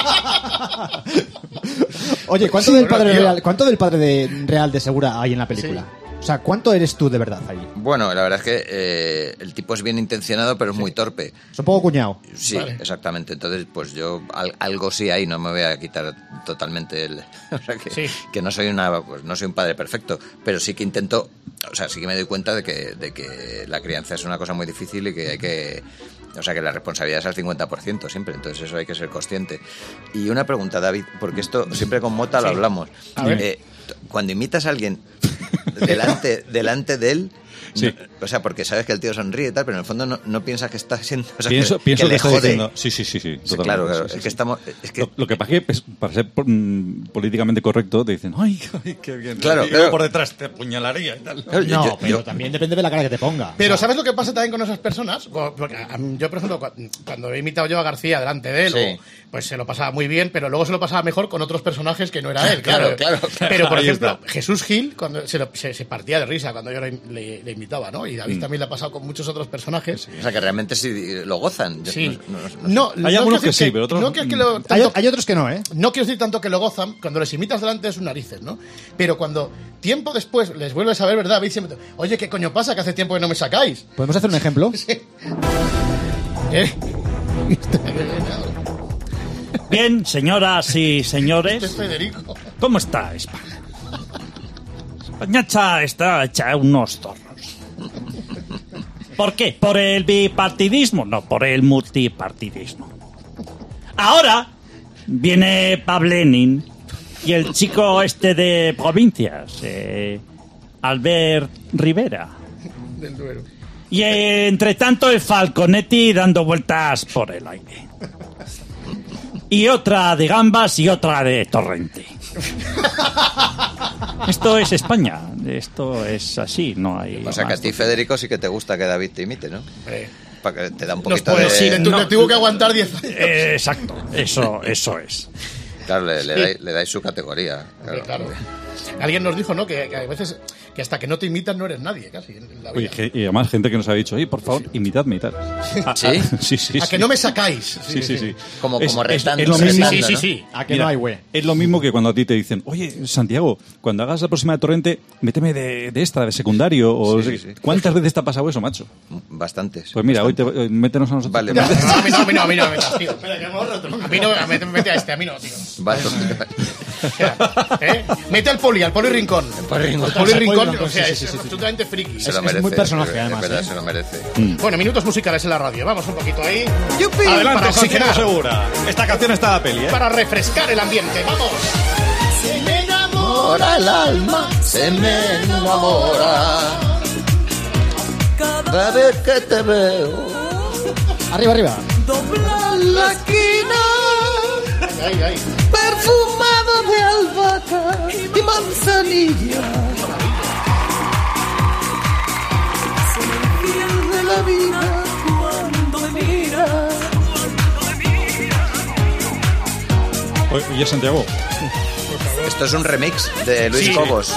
[SPEAKER 4] Oye, ¿cuánto
[SPEAKER 1] Sí,
[SPEAKER 4] del
[SPEAKER 1] bueno,
[SPEAKER 4] padre
[SPEAKER 1] tío.
[SPEAKER 4] real, cuánto del padre de real de Segura hay en la película? O sea, ¿cuánto eres tú de verdad ahí?
[SPEAKER 3] Bueno, la verdad es que eh, el tipo es bien intencionado, pero es muy torpe.
[SPEAKER 4] Es un poco cuñado.
[SPEAKER 3] Sí,
[SPEAKER 1] Vale.
[SPEAKER 3] exactamente. Entonces, pues yo al- algo sí hay, no me voy a quitar totalmente el... O sea, que,
[SPEAKER 1] Sí.
[SPEAKER 3] que no soy una pues, no soy un padre perfecto, pero sí que intento... O sea, sí que me doy cuenta de que, de que la crianza es una cosa muy difícil y que hay que... O sea, que la responsabilidad es al cincuenta por ciento siempre, entonces eso hay que ser consciente. Y una pregunta, David, porque esto siempre con Mota lo
[SPEAKER 1] Sí.
[SPEAKER 3] hablamos.
[SPEAKER 1] A ver.
[SPEAKER 3] Eh, cuando imitas a alguien delante, delante de él...
[SPEAKER 2] Sí.
[SPEAKER 3] No, o sea, porque sabes que el tío sonríe y tal, pero en el fondo no, no piensas que está siendo... O sea,
[SPEAKER 2] pienso
[SPEAKER 3] que,
[SPEAKER 2] pienso
[SPEAKER 3] que
[SPEAKER 2] que
[SPEAKER 3] le
[SPEAKER 2] está
[SPEAKER 3] jode.
[SPEAKER 2] diciendo... Sí, sí, sí. sí,
[SPEAKER 3] sí claro, claro. Sí, sí, es que estamos... Es que...
[SPEAKER 2] Lo, lo que pasa es que, es, para ser mm, políticamente correcto, te dicen, ay, ay qué bien.
[SPEAKER 3] Claro,
[SPEAKER 2] y
[SPEAKER 3] claro.
[SPEAKER 2] por detrás te apuñalaría y tal.
[SPEAKER 4] No,
[SPEAKER 3] yo, yo,
[SPEAKER 4] pero
[SPEAKER 3] yo,
[SPEAKER 4] también depende de la cara que te ponga.
[SPEAKER 1] Pero
[SPEAKER 4] o sea,
[SPEAKER 1] ¿sabes lo que pasa también con esas personas? Porque yo, por ejemplo, cuando he imitado yo a García delante de él,
[SPEAKER 3] sí.
[SPEAKER 1] pues se lo pasaba muy bien, pero luego se lo pasaba mejor con otros personajes que no era él. Claro,
[SPEAKER 3] claro. claro.
[SPEAKER 1] Pero, por
[SPEAKER 2] Ahí
[SPEAKER 1] ejemplo,
[SPEAKER 2] está.
[SPEAKER 1] Jesús Gil cuando se, lo, se, se partía de risa cuando yo le, le, le imitaba, ¿no? Y David mm. también le ha pasado con muchos otros personajes.
[SPEAKER 3] O sea, que realmente sí lo gozan. Yo,
[SPEAKER 1] sí.
[SPEAKER 3] No, no, no,
[SPEAKER 1] no,
[SPEAKER 2] hay
[SPEAKER 1] no
[SPEAKER 2] algunos que,
[SPEAKER 1] que
[SPEAKER 2] sí, pero otros...
[SPEAKER 1] No que, que lo, tanto,
[SPEAKER 4] hay, hay otros que no, ¿eh?
[SPEAKER 1] No quiero decir tanto que lo gozan, cuando les imitas delante de sus narices, ¿no? Pero cuando tiempo después les vuelves a ver, ¿verdad? David siempre, oye, ¿qué coño pasa? Que hace tiempo que no me sacáis.
[SPEAKER 4] ¿Podemos hacer un ejemplo?
[SPEAKER 1] Sí. ¿Eh?
[SPEAKER 12] Bien, señoras y señores.
[SPEAKER 1] Este es Federico.
[SPEAKER 12] ¿Cómo está España? España está hecha unos zorros. ¿Por qué? ¿Por el bipartidismo? No, por el multipartidismo. Ahora viene Pablenin y el chico este de provincias, eh, Albert Rivera.
[SPEAKER 1] Del Duero.
[SPEAKER 12] Y eh, entre tanto el Falconetti dando vueltas por el aire. Y otra de gambas y otra de torrente. Esto es España. Esto es así, no hay.
[SPEAKER 3] O sea, que a ti, Federico, sí que te gusta que David te imite, ¿no?
[SPEAKER 1] Eh.
[SPEAKER 3] Para que te da un poquito
[SPEAKER 1] Pues
[SPEAKER 3] de...
[SPEAKER 1] sí, le,
[SPEAKER 12] no.
[SPEAKER 1] le tuvo que aguantar diez años.
[SPEAKER 12] Eh, exacto, eso, eso es.
[SPEAKER 3] Claro, le, le,
[SPEAKER 1] Sí.
[SPEAKER 3] dais, le dais su categoría. Claro.
[SPEAKER 1] Claro. Alguien nos dijo, ¿no? Que, que a veces que hasta que no te imitan no eres nadie, casi, en la vida.
[SPEAKER 2] Oye, que, y además gente que nos ha dicho, oye, por favor, imitadme y tal. Ah,
[SPEAKER 3] ¿Sí?
[SPEAKER 2] ah, sí, sí,
[SPEAKER 1] a
[SPEAKER 2] sí.
[SPEAKER 1] que no me sacáis.
[SPEAKER 2] Sí, sí, sí.
[SPEAKER 3] Como,
[SPEAKER 2] Es-
[SPEAKER 3] como
[SPEAKER 2] es-
[SPEAKER 3] retando.
[SPEAKER 2] es lo mismo.
[SPEAKER 1] Sí,
[SPEAKER 3] retando,
[SPEAKER 1] sí,
[SPEAKER 3] ¿no?
[SPEAKER 1] sí.
[SPEAKER 4] A que
[SPEAKER 2] Mira,
[SPEAKER 4] no hay güey.
[SPEAKER 2] es lo mismo que cuando a ti te dicen, oye, Santiago, cuando hagas la próxima de Torrente, méteme de, de esta, de secundario. O
[SPEAKER 3] Sí,
[SPEAKER 2] no sé
[SPEAKER 3] sí,
[SPEAKER 2] qué.
[SPEAKER 3] sí.
[SPEAKER 2] ¿Cuántas veces te ha pasado eso, macho?
[SPEAKER 3] Bastantes.
[SPEAKER 2] Pues mira, hoy te, hoy métenos a nosotros.
[SPEAKER 3] Vale,
[SPEAKER 1] No,
[SPEAKER 3] vale.
[SPEAKER 1] no, a mí no, a mí no, a mí no me metas, tío. Espera, que me ahorro otro. A mí no, a mí, mete a este, a mí no, tío.
[SPEAKER 3] Vale.
[SPEAKER 1] Espera, ¿eh? Mete al poli, al poli rincón. El
[SPEAKER 3] poli rincón.
[SPEAKER 1] poli rincón,
[SPEAKER 4] Rincón,
[SPEAKER 1] o sea,
[SPEAKER 4] sí,
[SPEAKER 1] es
[SPEAKER 4] sí, sí, sí.
[SPEAKER 1] absolutamente friki.
[SPEAKER 3] Se lo
[SPEAKER 4] es
[SPEAKER 3] merece.
[SPEAKER 4] muy personaje,
[SPEAKER 3] es
[SPEAKER 4] además,
[SPEAKER 3] verdad,
[SPEAKER 4] ¿eh?
[SPEAKER 3] se lo merece.
[SPEAKER 1] Bueno, minutos musicales en la radio. Vamos un poquito ahí.
[SPEAKER 2] Adelante,
[SPEAKER 1] Para
[SPEAKER 2] Santiago
[SPEAKER 1] oxigenar,
[SPEAKER 2] Segura. Esta canción está a la peli, ¿eh?
[SPEAKER 1] para refrescar el ambiente. ¡Vamos! Se me enamora.
[SPEAKER 3] Ahora el alma se me enamora. Cada vez que te veo.
[SPEAKER 4] Arriba, arriba.
[SPEAKER 3] Dobla la esquina.
[SPEAKER 1] Ahí, ahí.
[SPEAKER 3] Perfumado de albahaca y manzanilla. Se me pierde la vida cuando me miras.
[SPEAKER 2] Oye, Santiago.
[SPEAKER 3] Esto es un remix de Luis
[SPEAKER 1] Sí.
[SPEAKER 3] Cobos.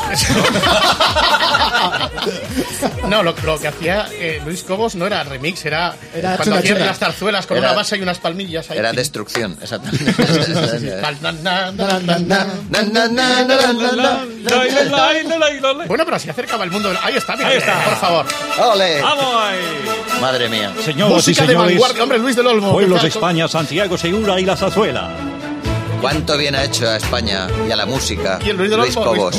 [SPEAKER 1] No, lo, lo que hacía eh, Luis Cobos no era remix, era,
[SPEAKER 4] Era
[SPEAKER 1] cuando
[SPEAKER 4] chula,
[SPEAKER 1] hacía
[SPEAKER 4] chula.
[SPEAKER 1] las zarzuelas con
[SPEAKER 3] Era-
[SPEAKER 1] una base y unas palmillas. Ahí.
[SPEAKER 3] Era destrucción, exactamente.
[SPEAKER 1] Pal- na- na- na- na- na.
[SPEAKER 3] Na, na, na, na, na, na.
[SPEAKER 1] Bueno, pero así acercaba el mundo. de la- Ahí está, mira,
[SPEAKER 2] Ahí está.
[SPEAKER 1] por favor.
[SPEAKER 3] ¡Ole!
[SPEAKER 2] ¡Vamos ahí!
[SPEAKER 3] Madre mía.
[SPEAKER 2] Señoras y
[SPEAKER 1] Música de
[SPEAKER 2] señores,
[SPEAKER 1] vanguardia, hombre, Luis del Olmo.
[SPEAKER 2] pueblos de
[SPEAKER 1] ¿Qué tal?
[SPEAKER 2] España, Santiago Segura y la zarzuela.
[SPEAKER 3] ¿Cuánto bien ha hecho a España y a la música
[SPEAKER 1] Y el Luis del Olmo.
[SPEAKER 3] Cobos?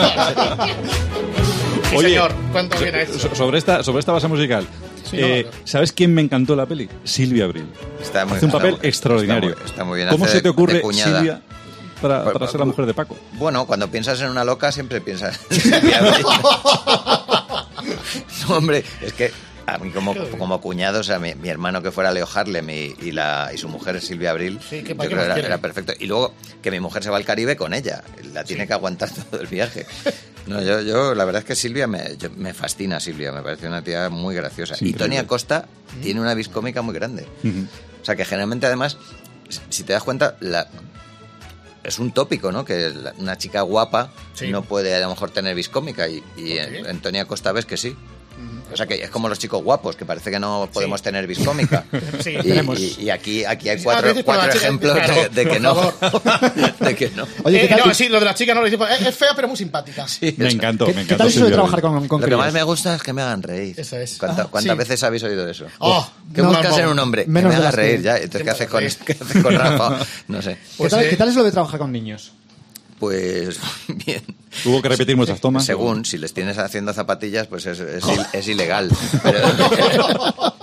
[SPEAKER 1] Sí,
[SPEAKER 2] Oye,
[SPEAKER 1] señor, cuánto bien ha hecho.
[SPEAKER 2] so- sobre esta, sobre esta base musical,
[SPEAKER 1] Sí,
[SPEAKER 2] eh,
[SPEAKER 1] no, no.
[SPEAKER 2] ¿sabes quién me encantó la peli? Silvia Abril.
[SPEAKER 3] Está muy-
[SPEAKER 2] Hace un
[SPEAKER 3] está
[SPEAKER 2] papel
[SPEAKER 3] muy-
[SPEAKER 2] extraordinario.
[SPEAKER 3] Está muy, está muy bien.
[SPEAKER 2] ¿Cómo
[SPEAKER 3] hace
[SPEAKER 2] se
[SPEAKER 3] de-
[SPEAKER 2] te ocurre,
[SPEAKER 3] de cuñada.
[SPEAKER 2] Silvia, para,
[SPEAKER 3] Pues,
[SPEAKER 2] para ser la mujer de Paco?
[SPEAKER 3] Bueno, cuando piensas en una loca siempre piensas en Silvia Abril. No, hombre, es que a mí como, como cuñado, o sea, mi, mi hermano que fuera Leo Harlem y, y, la, y su mujer es Silvia Abril,
[SPEAKER 1] Sí, ¿qué-
[SPEAKER 3] yo
[SPEAKER 1] para qué
[SPEAKER 3] creo
[SPEAKER 1] más
[SPEAKER 3] era,
[SPEAKER 1] quiere?
[SPEAKER 3] era perfecto. Y luego que mi mujer se va al Caribe con ella, la tiene que aguantar todo el viaje. No, yo, yo la verdad es que Silvia me, yo- me fascina, Silvia, me parece una tía muy graciosa.
[SPEAKER 2] Es
[SPEAKER 3] Y
[SPEAKER 2] increíble.
[SPEAKER 3] Tony Acosta tiene una vis cómica muy grande.
[SPEAKER 2] Ujú.
[SPEAKER 3] O sea, que generalmente además, si te das cuenta, la, es un tópico, ¿no? Que la- una chica guapa
[SPEAKER 1] Sí.
[SPEAKER 3] no puede a lo mejor tener vis cómica y, y
[SPEAKER 1] ¿Por qué?
[SPEAKER 3] en, en Tony Acosta ves que sí. O sea, que es como los chicos guapos, que parece que no podemos tener vis cómica.
[SPEAKER 1] Sí,
[SPEAKER 3] y,
[SPEAKER 1] tenemos.
[SPEAKER 3] y- y aquí, aquí hay
[SPEAKER 1] A
[SPEAKER 3] cuatro,
[SPEAKER 1] veces por la
[SPEAKER 3] cuatro
[SPEAKER 1] chica-
[SPEAKER 3] ejemplos de,
[SPEAKER 1] claro,
[SPEAKER 3] de que
[SPEAKER 1] por
[SPEAKER 3] no.
[SPEAKER 1] favor.
[SPEAKER 3] De que no.
[SPEAKER 4] Oye, ¿qué
[SPEAKER 1] Eh,
[SPEAKER 4] tal?
[SPEAKER 1] no, sí, lo de la chica no lo dice. Es, es fea, pero muy simpática.
[SPEAKER 3] Sí,
[SPEAKER 2] Me
[SPEAKER 3] eso.
[SPEAKER 2] encantó,
[SPEAKER 4] ¿Qué,
[SPEAKER 2] me
[SPEAKER 4] qué
[SPEAKER 2] encantó.
[SPEAKER 4] tal eso de
[SPEAKER 2] Silvia
[SPEAKER 4] trabajar
[SPEAKER 2] Abril.
[SPEAKER 4] con, con
[SPEAKER 3] Lo que más
[SPEAKER 4] críos?
[SPEAKER 3] me gusta es que me hagan reír.
[SPEAKER 1] Eso es.
[SPEAKER 3] ¿Cuánta-
[SPEAKER 1] Ah,
[SPEAKER 3] ¿Cuántas
[SPEAKER 1] sí.
[SPEAKER 3] veces habéis oído eso?
[SPEAKER 1] Oh,
[SPEAKER 3] ¿Qué
[SPEAKER 1] no,
[SPEAKER 3] buscas
[SPEAKER 1] no,
[SPEAKER 3] en un hombre?
[SPEAKER 4] menos
[SPEAKER 3] que me
[SPEAKER 4] de
[SPEAKER 3] haga
[SPEAKER 4] las que-
[SPEAKER 3] reír ya. Entonces,
[SPEAKER 1] que
[SPEAKER 3] ¿qué haces
[SPEAKER 1] me
[SPEAKER 3] con,
[SPEAKER 1] reír.
[SPEAKER 3] qué haces con Rafa? No sé.
[SPEAKER 4] ¿Qué,
[SPEAKER 1] Pues,
[SPEAKER 4] tal,
[SPEAKER 1] eh,
[SPEAKER 4] qué tal es lo de trabajar con niños?
[SPEAKER 3] Pues bien.
[SPEAKER 2] Hubo que repetir muchas tomas.
[SPEAKER 3] Según, si les tienes haciendo zapatillas, pues es, es, il- es ilegal. Pero,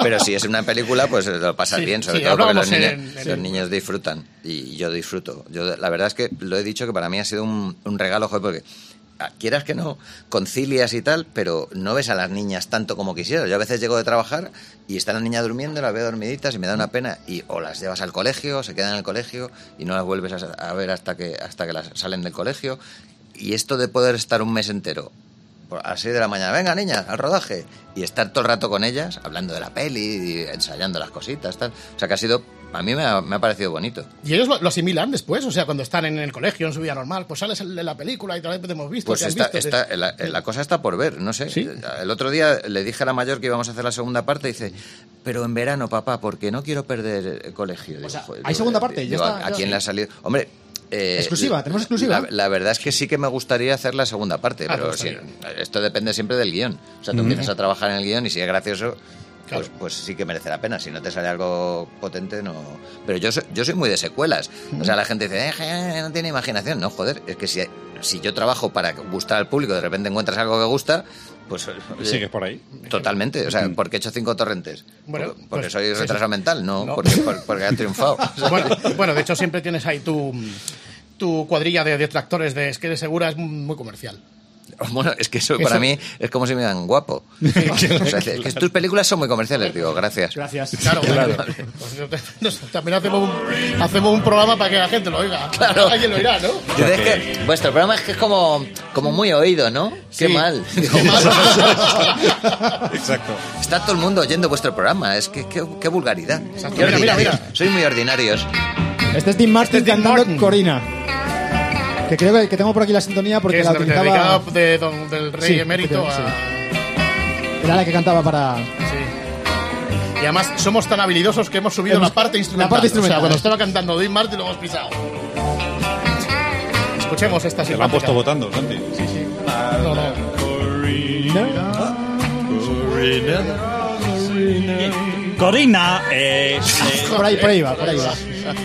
[SPEAKER 3] pero si es una película, pues lo pasas
[SPEAKER 1] Sí,
[SPEAKER 3] bien, sobre
[SPEAKER 1] sí,
[SPEAKER 3] todo porque los
[SPEAKER 1] hablábamos
[SPEAKER 3] niños,
[SPEAKER 1] en- en-
[SPEAKER 3] los niños disfrutan y yo disfruto. Yo la verdad es que lo he dicho que para mí ha sido un, un regalo, joder, porque ah, quieras que no, concilias y tal, pero no ves a las niñas tanto como quisieras. Yo a veces llego de trabajar y está la niña durmiendo, las veo dormiditas y me da una pena, y o las llevas al colegio, se quedan en el colegio y no las vuelves a, a ver hasta que hasta que las salen del colegio. Y esto de poder estar un mes entero por- a las seis de la mañana, venga niñas, al rodaje, y estar todo el rato con ellas, hablando de la peli, y ensayando las cositas, tal. O sea que ha sido, a mí me ha, me ha parecido bonito.
[SPEAKER 1] Y ellos lo, lo asimilan después, o sea, cuando están en el colegio, en su vida normal, pues sales de la película y tal vez te hemos visto,
[SPEAKER 3] Pues
[SPEAKER 1] te han
[SPEAKER 3] está,
[SPEAKER 1] visto,
[SPEAKER 3] está-
[SPEAKER 1] te-
[SPEAKER 3] la, la cosa está por ver, no sé. El otro día le dije a la mayor que íbamos a hacer la segunda parte y dice, pero en verano, papá, porque no quiero perder el colegio. Digo,
[SPEAKER 4] sea,
[SPEAKER 3] joder,
[SPEAKER 4] ¿hay
[SPEAKER 3] digo,
[SPEAKER 4] segunda parte?
[SPEAKER 3] digo,
[SPEAKER 4] Ya
[SPEAKER 3] ¿a-
[SPEAKER 4] está,
[SPEAKER 3] ¿A
[SPEAKER 4] ya.
[SPEAKER 3] quién le ha salido? Hombre... eh,
[SPEAKER 4] Exclusiva, tenemos exclusiva.
[SPEAKER 3] La, la verdad es que sí que me gustaría hacer la segunda parte,
[SPEAKER 4] Ah,
[SPEAKER 3] pero
[SPEAKER 4] pues
[SPEAKER 3] sí,
[SPEAKER 4] está
[SPEAKER 3] esto depende siempre del guión. O sea, tú
[SPEAKER 4] Ujú.
[SPEAKER 3] empiezas a trabajar en el guión y si es gracioso, pues, pues sí que merece la pena. Si no te sale algo potente, no... Pero yo soy, yo soy muy de secuelas. O sea, la gente dice, eh, no tiene imaginación. No, joder, es que si, si yo trabajo para gustar al público, de repente encuentras algo que gusta, pues...
[SPEAKER 2] Y sigues por ahí.
[SPEAKER 3] Totalmente. O sea, ¿por qué he hecho cinco torrentes?
[SPEAKER 1] Bueno,
[SPEAKER 3] Por- porque
[SPEAKER 1] pues,
[SPEAKER 3] soy
[SPEAKER 1] sí,
[SPEAKER 3] retrasado
[SPEAKER 1] sí.
[SPEAKER 3] mental, no,
[SPEAKER 1] No.
[SPEAKER 3] Porque, por- porque ha triunfado.
[SPEAKER 1] Bueno, bueno, de hecho siempre tienes ahí tu, tu cuadrilla de detractores de es que de Segura es muy comercial.
[SPEAKER 3] Bueno, es que eso,
[SPEAKER 1] Eso-
[SPEAKER 3] para mí es como si me digan guapo. O sea, es que tus películas son muy comerciales, digo, gracias.
[SPEAKER 4] Gracias.
[SPEAKER 1] Claro, claro. Pues yo te- no sé, también hacemos un, hacemos un programa para que la gente lo oiga.
[SPEAKER 3] Claro.
[SPEAKER 1] Alguien lo oirá, ¿no?
[SPEAKER 3] Dice, es que vuestro programa es que es como, como muy oído, ¿no? Qué
[SPEAKER 1] Sí.
[SPEAKER 3] mal.
[SPEAKER 1] Qué mal.
[SPEAKER 2] Exacto.
[SPEAKER 3] Está todo el mundo oyendo vuestro programa. Es que qué, qué vulgaridad. Qué
[SPEAKER 1] Mira, mira,
[SPEAKER 3] ordinarios.
[SPEAKER 1] mira.
[SPEAKER 3] Sois muy ordinarios.
[SPEAKER 4] Este es Dean Martin
[SPEAKER 1] Dean
[SPEAKER 4] cantando
[SPEAKER 1] Martin.
[SPEAKER 4] Corina. Que creo que, que tengo por aquí la sintonía porque
[SPEAKER 1] Que es
[SPEAKER 4] la
[SPEAKER 1] dedicada
[SPEAKER 4] utilizaba...
[SPEAKER 1] de don- del rey
[SPEAKER 4] Sí,
[SPEAKER 1] emérito a...
[SPEAKER 4] sí. Era la que cantaba para...
[SPEAKER 1] Sí. Y además somos tan habilidosos que hemos subido
[SPEAKER 4] Hemos-
[SPEAKER 1] la parte instrumental.
[SPEAKER 4] la parte instrumental.
[SPEAKER 1] O sea, cuando estaba cantando Dean Martin lo hemos pisado. Escuchemos esta
[SPEAKER 2] Se la han puesto
[SPEAKER 1] simpática.
[SPEAKER 2] votando, Santi.
[SPEAKER 1] Sí, sí. No, no.
[SPEAKER 12] Corina, eh,
[SPEAKER 4] Por ahí, por ahí va, por ahí va.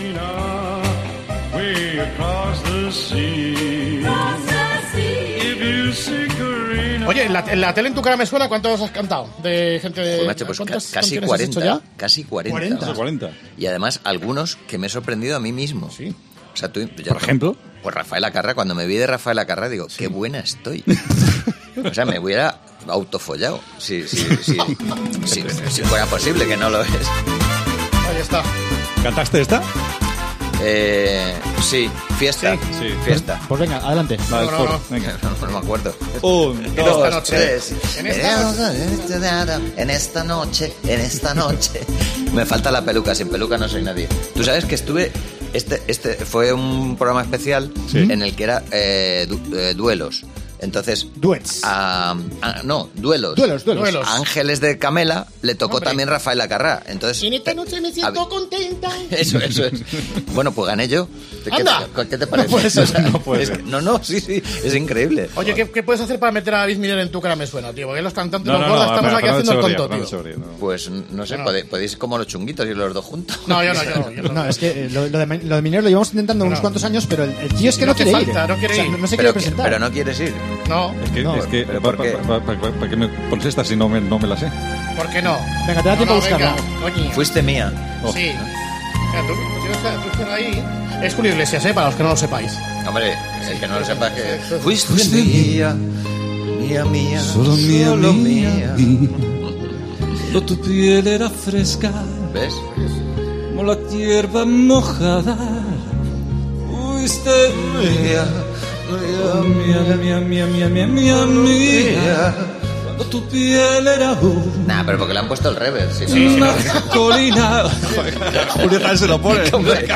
[SPEAKER 1] Oye, en la, en la tele en tu cara me suena, ¿cuántos has cantado? De gente de...
[SPEAKER 3] Pues, macho, pues ca-
[SPEAKER 1] ¿cuántas
[SPEAKER 3] casi
[SPEAKER 1] canciones has hecho
[SPEAKER 3] cuarenta.
[SPEAKER 1] ya?
[SPEAKER 3] Casi cuarenta.
[SPEAKER 1] ¿cuarenta?
[SPEAKER 2] cuarenta.
[SPEAKER 3] Y además algunos que me he sorprendido a mí mismo.
[SPEAKER 1] Sí.
[SPEAKER 3] O sea, tú, yo-
[SPEAKER 2] Por ejemplo.
[SPEAKER 3] Pues Rafael Acarra, cuando me vi de Rafael Acarra, digo, qué buena estoy. O sea, me hubiera autofollado. Si, si, si, si, si fuera posible, que no lo es.
[SPEAKER 1] Ahí está.
[SPEAKER 2] ¿Cantaste esta?
[SPEAKER 3] Eh, sí, fiesta.
[SPEAKER 2] Sí.
[SPEAKER 3] Fiesta.
[SPEAKER 4] Pues venga, adelante.
[SPEAKER 2] Vale,
[SPEAKER 1] No, no,
[SPEAKER 2] por-
[SPEAKER 1] no.
[SPEAKER 2] venga.
[SPEAKER 3] No, no me acuerdo.
[SPEAKER 2] Un,
[SPEAKER 3] Dos,
[SPEAKER 2] dos,
[SPEAKER 1] noche.
[SPEAKER 3] tres.
[SPEAKER 1] En esta
[SPEAKER 3] En esta noche, en esta noche. Me falta la peluca, sin peluca no soy nadie. Tú sabes que estuve. Este, este fue un programa especial en el que era eh, du- eh, duelos. Entonces.
[SPEAKER 4] Duets.
[SPEAKER 3] a- a- no, duelos.
[SPEAKER 4] Duelos, duelos.
[SPEAKER 1] Duelos.
[SPEAKER 3] A Ángeles de Camela le tocó
[SPEAKER 1] Hombre.
[SPEAKER 3] también Rafael Acarrá. Entonces.
[SPEAKER 1] En esta noche me siento
[SPEAKER 3] a ver,
[SPEAKER 1] contenta.
[SPEAKER 3] Eso, eso es. Bueno, pues gané yo. ¿Qué,
[SPEAKER 1] ¡Anda!
[SPEAKER 3] ¿Qué te parece?
[SPEAKER 1] No puede ser.
[SPEAKER 3] O sea,
[SPEAKER 2] No puede
[SPEAKER 3] es
[SPEAKER 2] ser.
[SPEAKER 3] que- no, no, sí, sí, es increíble.
[SPEAKER 1] Oye, ¿qué, ¿qué puedes hacer para meter a David Miller en tu cara me suena, tío? Porque los cantantes,
[SPEAKER 2] No,
[SPEAKER 1] los
[SPEAKER 2] no,
[SPEAKER 1] gordas,
[SPEAKER 2] no,
[SPEAKER 1] estamos
[SPEAKER 2] pero
[SPEAKER 1] aquí
[SPEAKER 2] Fernando
[SPEAKER 1] haciendo el
[SPEAKER 2] Echeverría,
[SPEAKER 1] tonto, tío.
[SPEAKER 2] Fernando Echeverría, no.
[SPEAKER 3] Pues no sé,
[SPEAKER 1] No.
[SPEAKER 3] podéis, podéis como los chunguitos y los dos juntos.
[SPEAKER 1] No, yo no, yo no. Yo no.
[SPEAKER 4] No, es que eh, lo, lo de, lo de Minero lo llevamos intentando unos
[SPEAKER 1] No.
[SPEAKER 4] cuantos años, pero el, el tío es que
[SPEAKER 1] No
[SPEAKER 4] no,
[SPEAKER 1] hace
[SPEAKER 4] quiere
[SPEAKER 1] falta,
[SPEAKER 4] ir.
[SPEAKER 1] no quiere
[SPEAKER 4] O sea,
[SPEAKER 1] ir.
[SPEAKER 4] no, no se
[SPEAKER 3] pero,
[SPEAKER 4] quiere presentar.
[SPEAKER 3] pero no quieres ir.
[SPEAKER 1] No,
[SPEAKER 2] Es que,
[SPEAKER 4] No,
[SPEAKER 2] es que
[SPEAKER 3] pero
[SPEAKER 2] pa-
[SPEAKER 3] ¿por qué?
[SPEAKER 2] pa- pa- pa- ¿para qué me pones esta si no me, no me la sé?
[SPEAKER 1] ¿por qué no?
[SPEAKER 4] Venga, te da tiempo
[SPEAKER 1] No,
[SPEAKER 4] a
[SPEAKER 1] no,
[SPEAKER 4] buscarla.
[SPEAKER 1] venga, coño.
[SPEAKER 3] Fuiste mía.
[SPEAKER 2] Oh.
[SPEAKER 1] Sí. Mira, tú, tú estás- tú estás ahí. Es Julio Iglesias, ¿eh? Para los que no lo sepáis.
[SPEAKER 3] Hombre, el que no lo sepa que... Fuiste mía, mía, mía,
[SPEAKER 12] Solo mía,
[SPEAKER 3] solo
[SPEAKER 12] mía,
[SPEAKER 3] mía.
[SPEAKER 12] Cuando tu piel era fresca,
[SPEAKER 3] ¿Ves?
[SPEAKER 12] como la hierba mojada. Fuiste mía, mía, mía, mía, mía, mía, mía, mía. Cuando tu piel era un-
[SPEAKER 3] Nah, pero porque le han puesto el reverse.
[SPEAKER 12] una colina.
[SPEAKER 2] Julián se lo pone.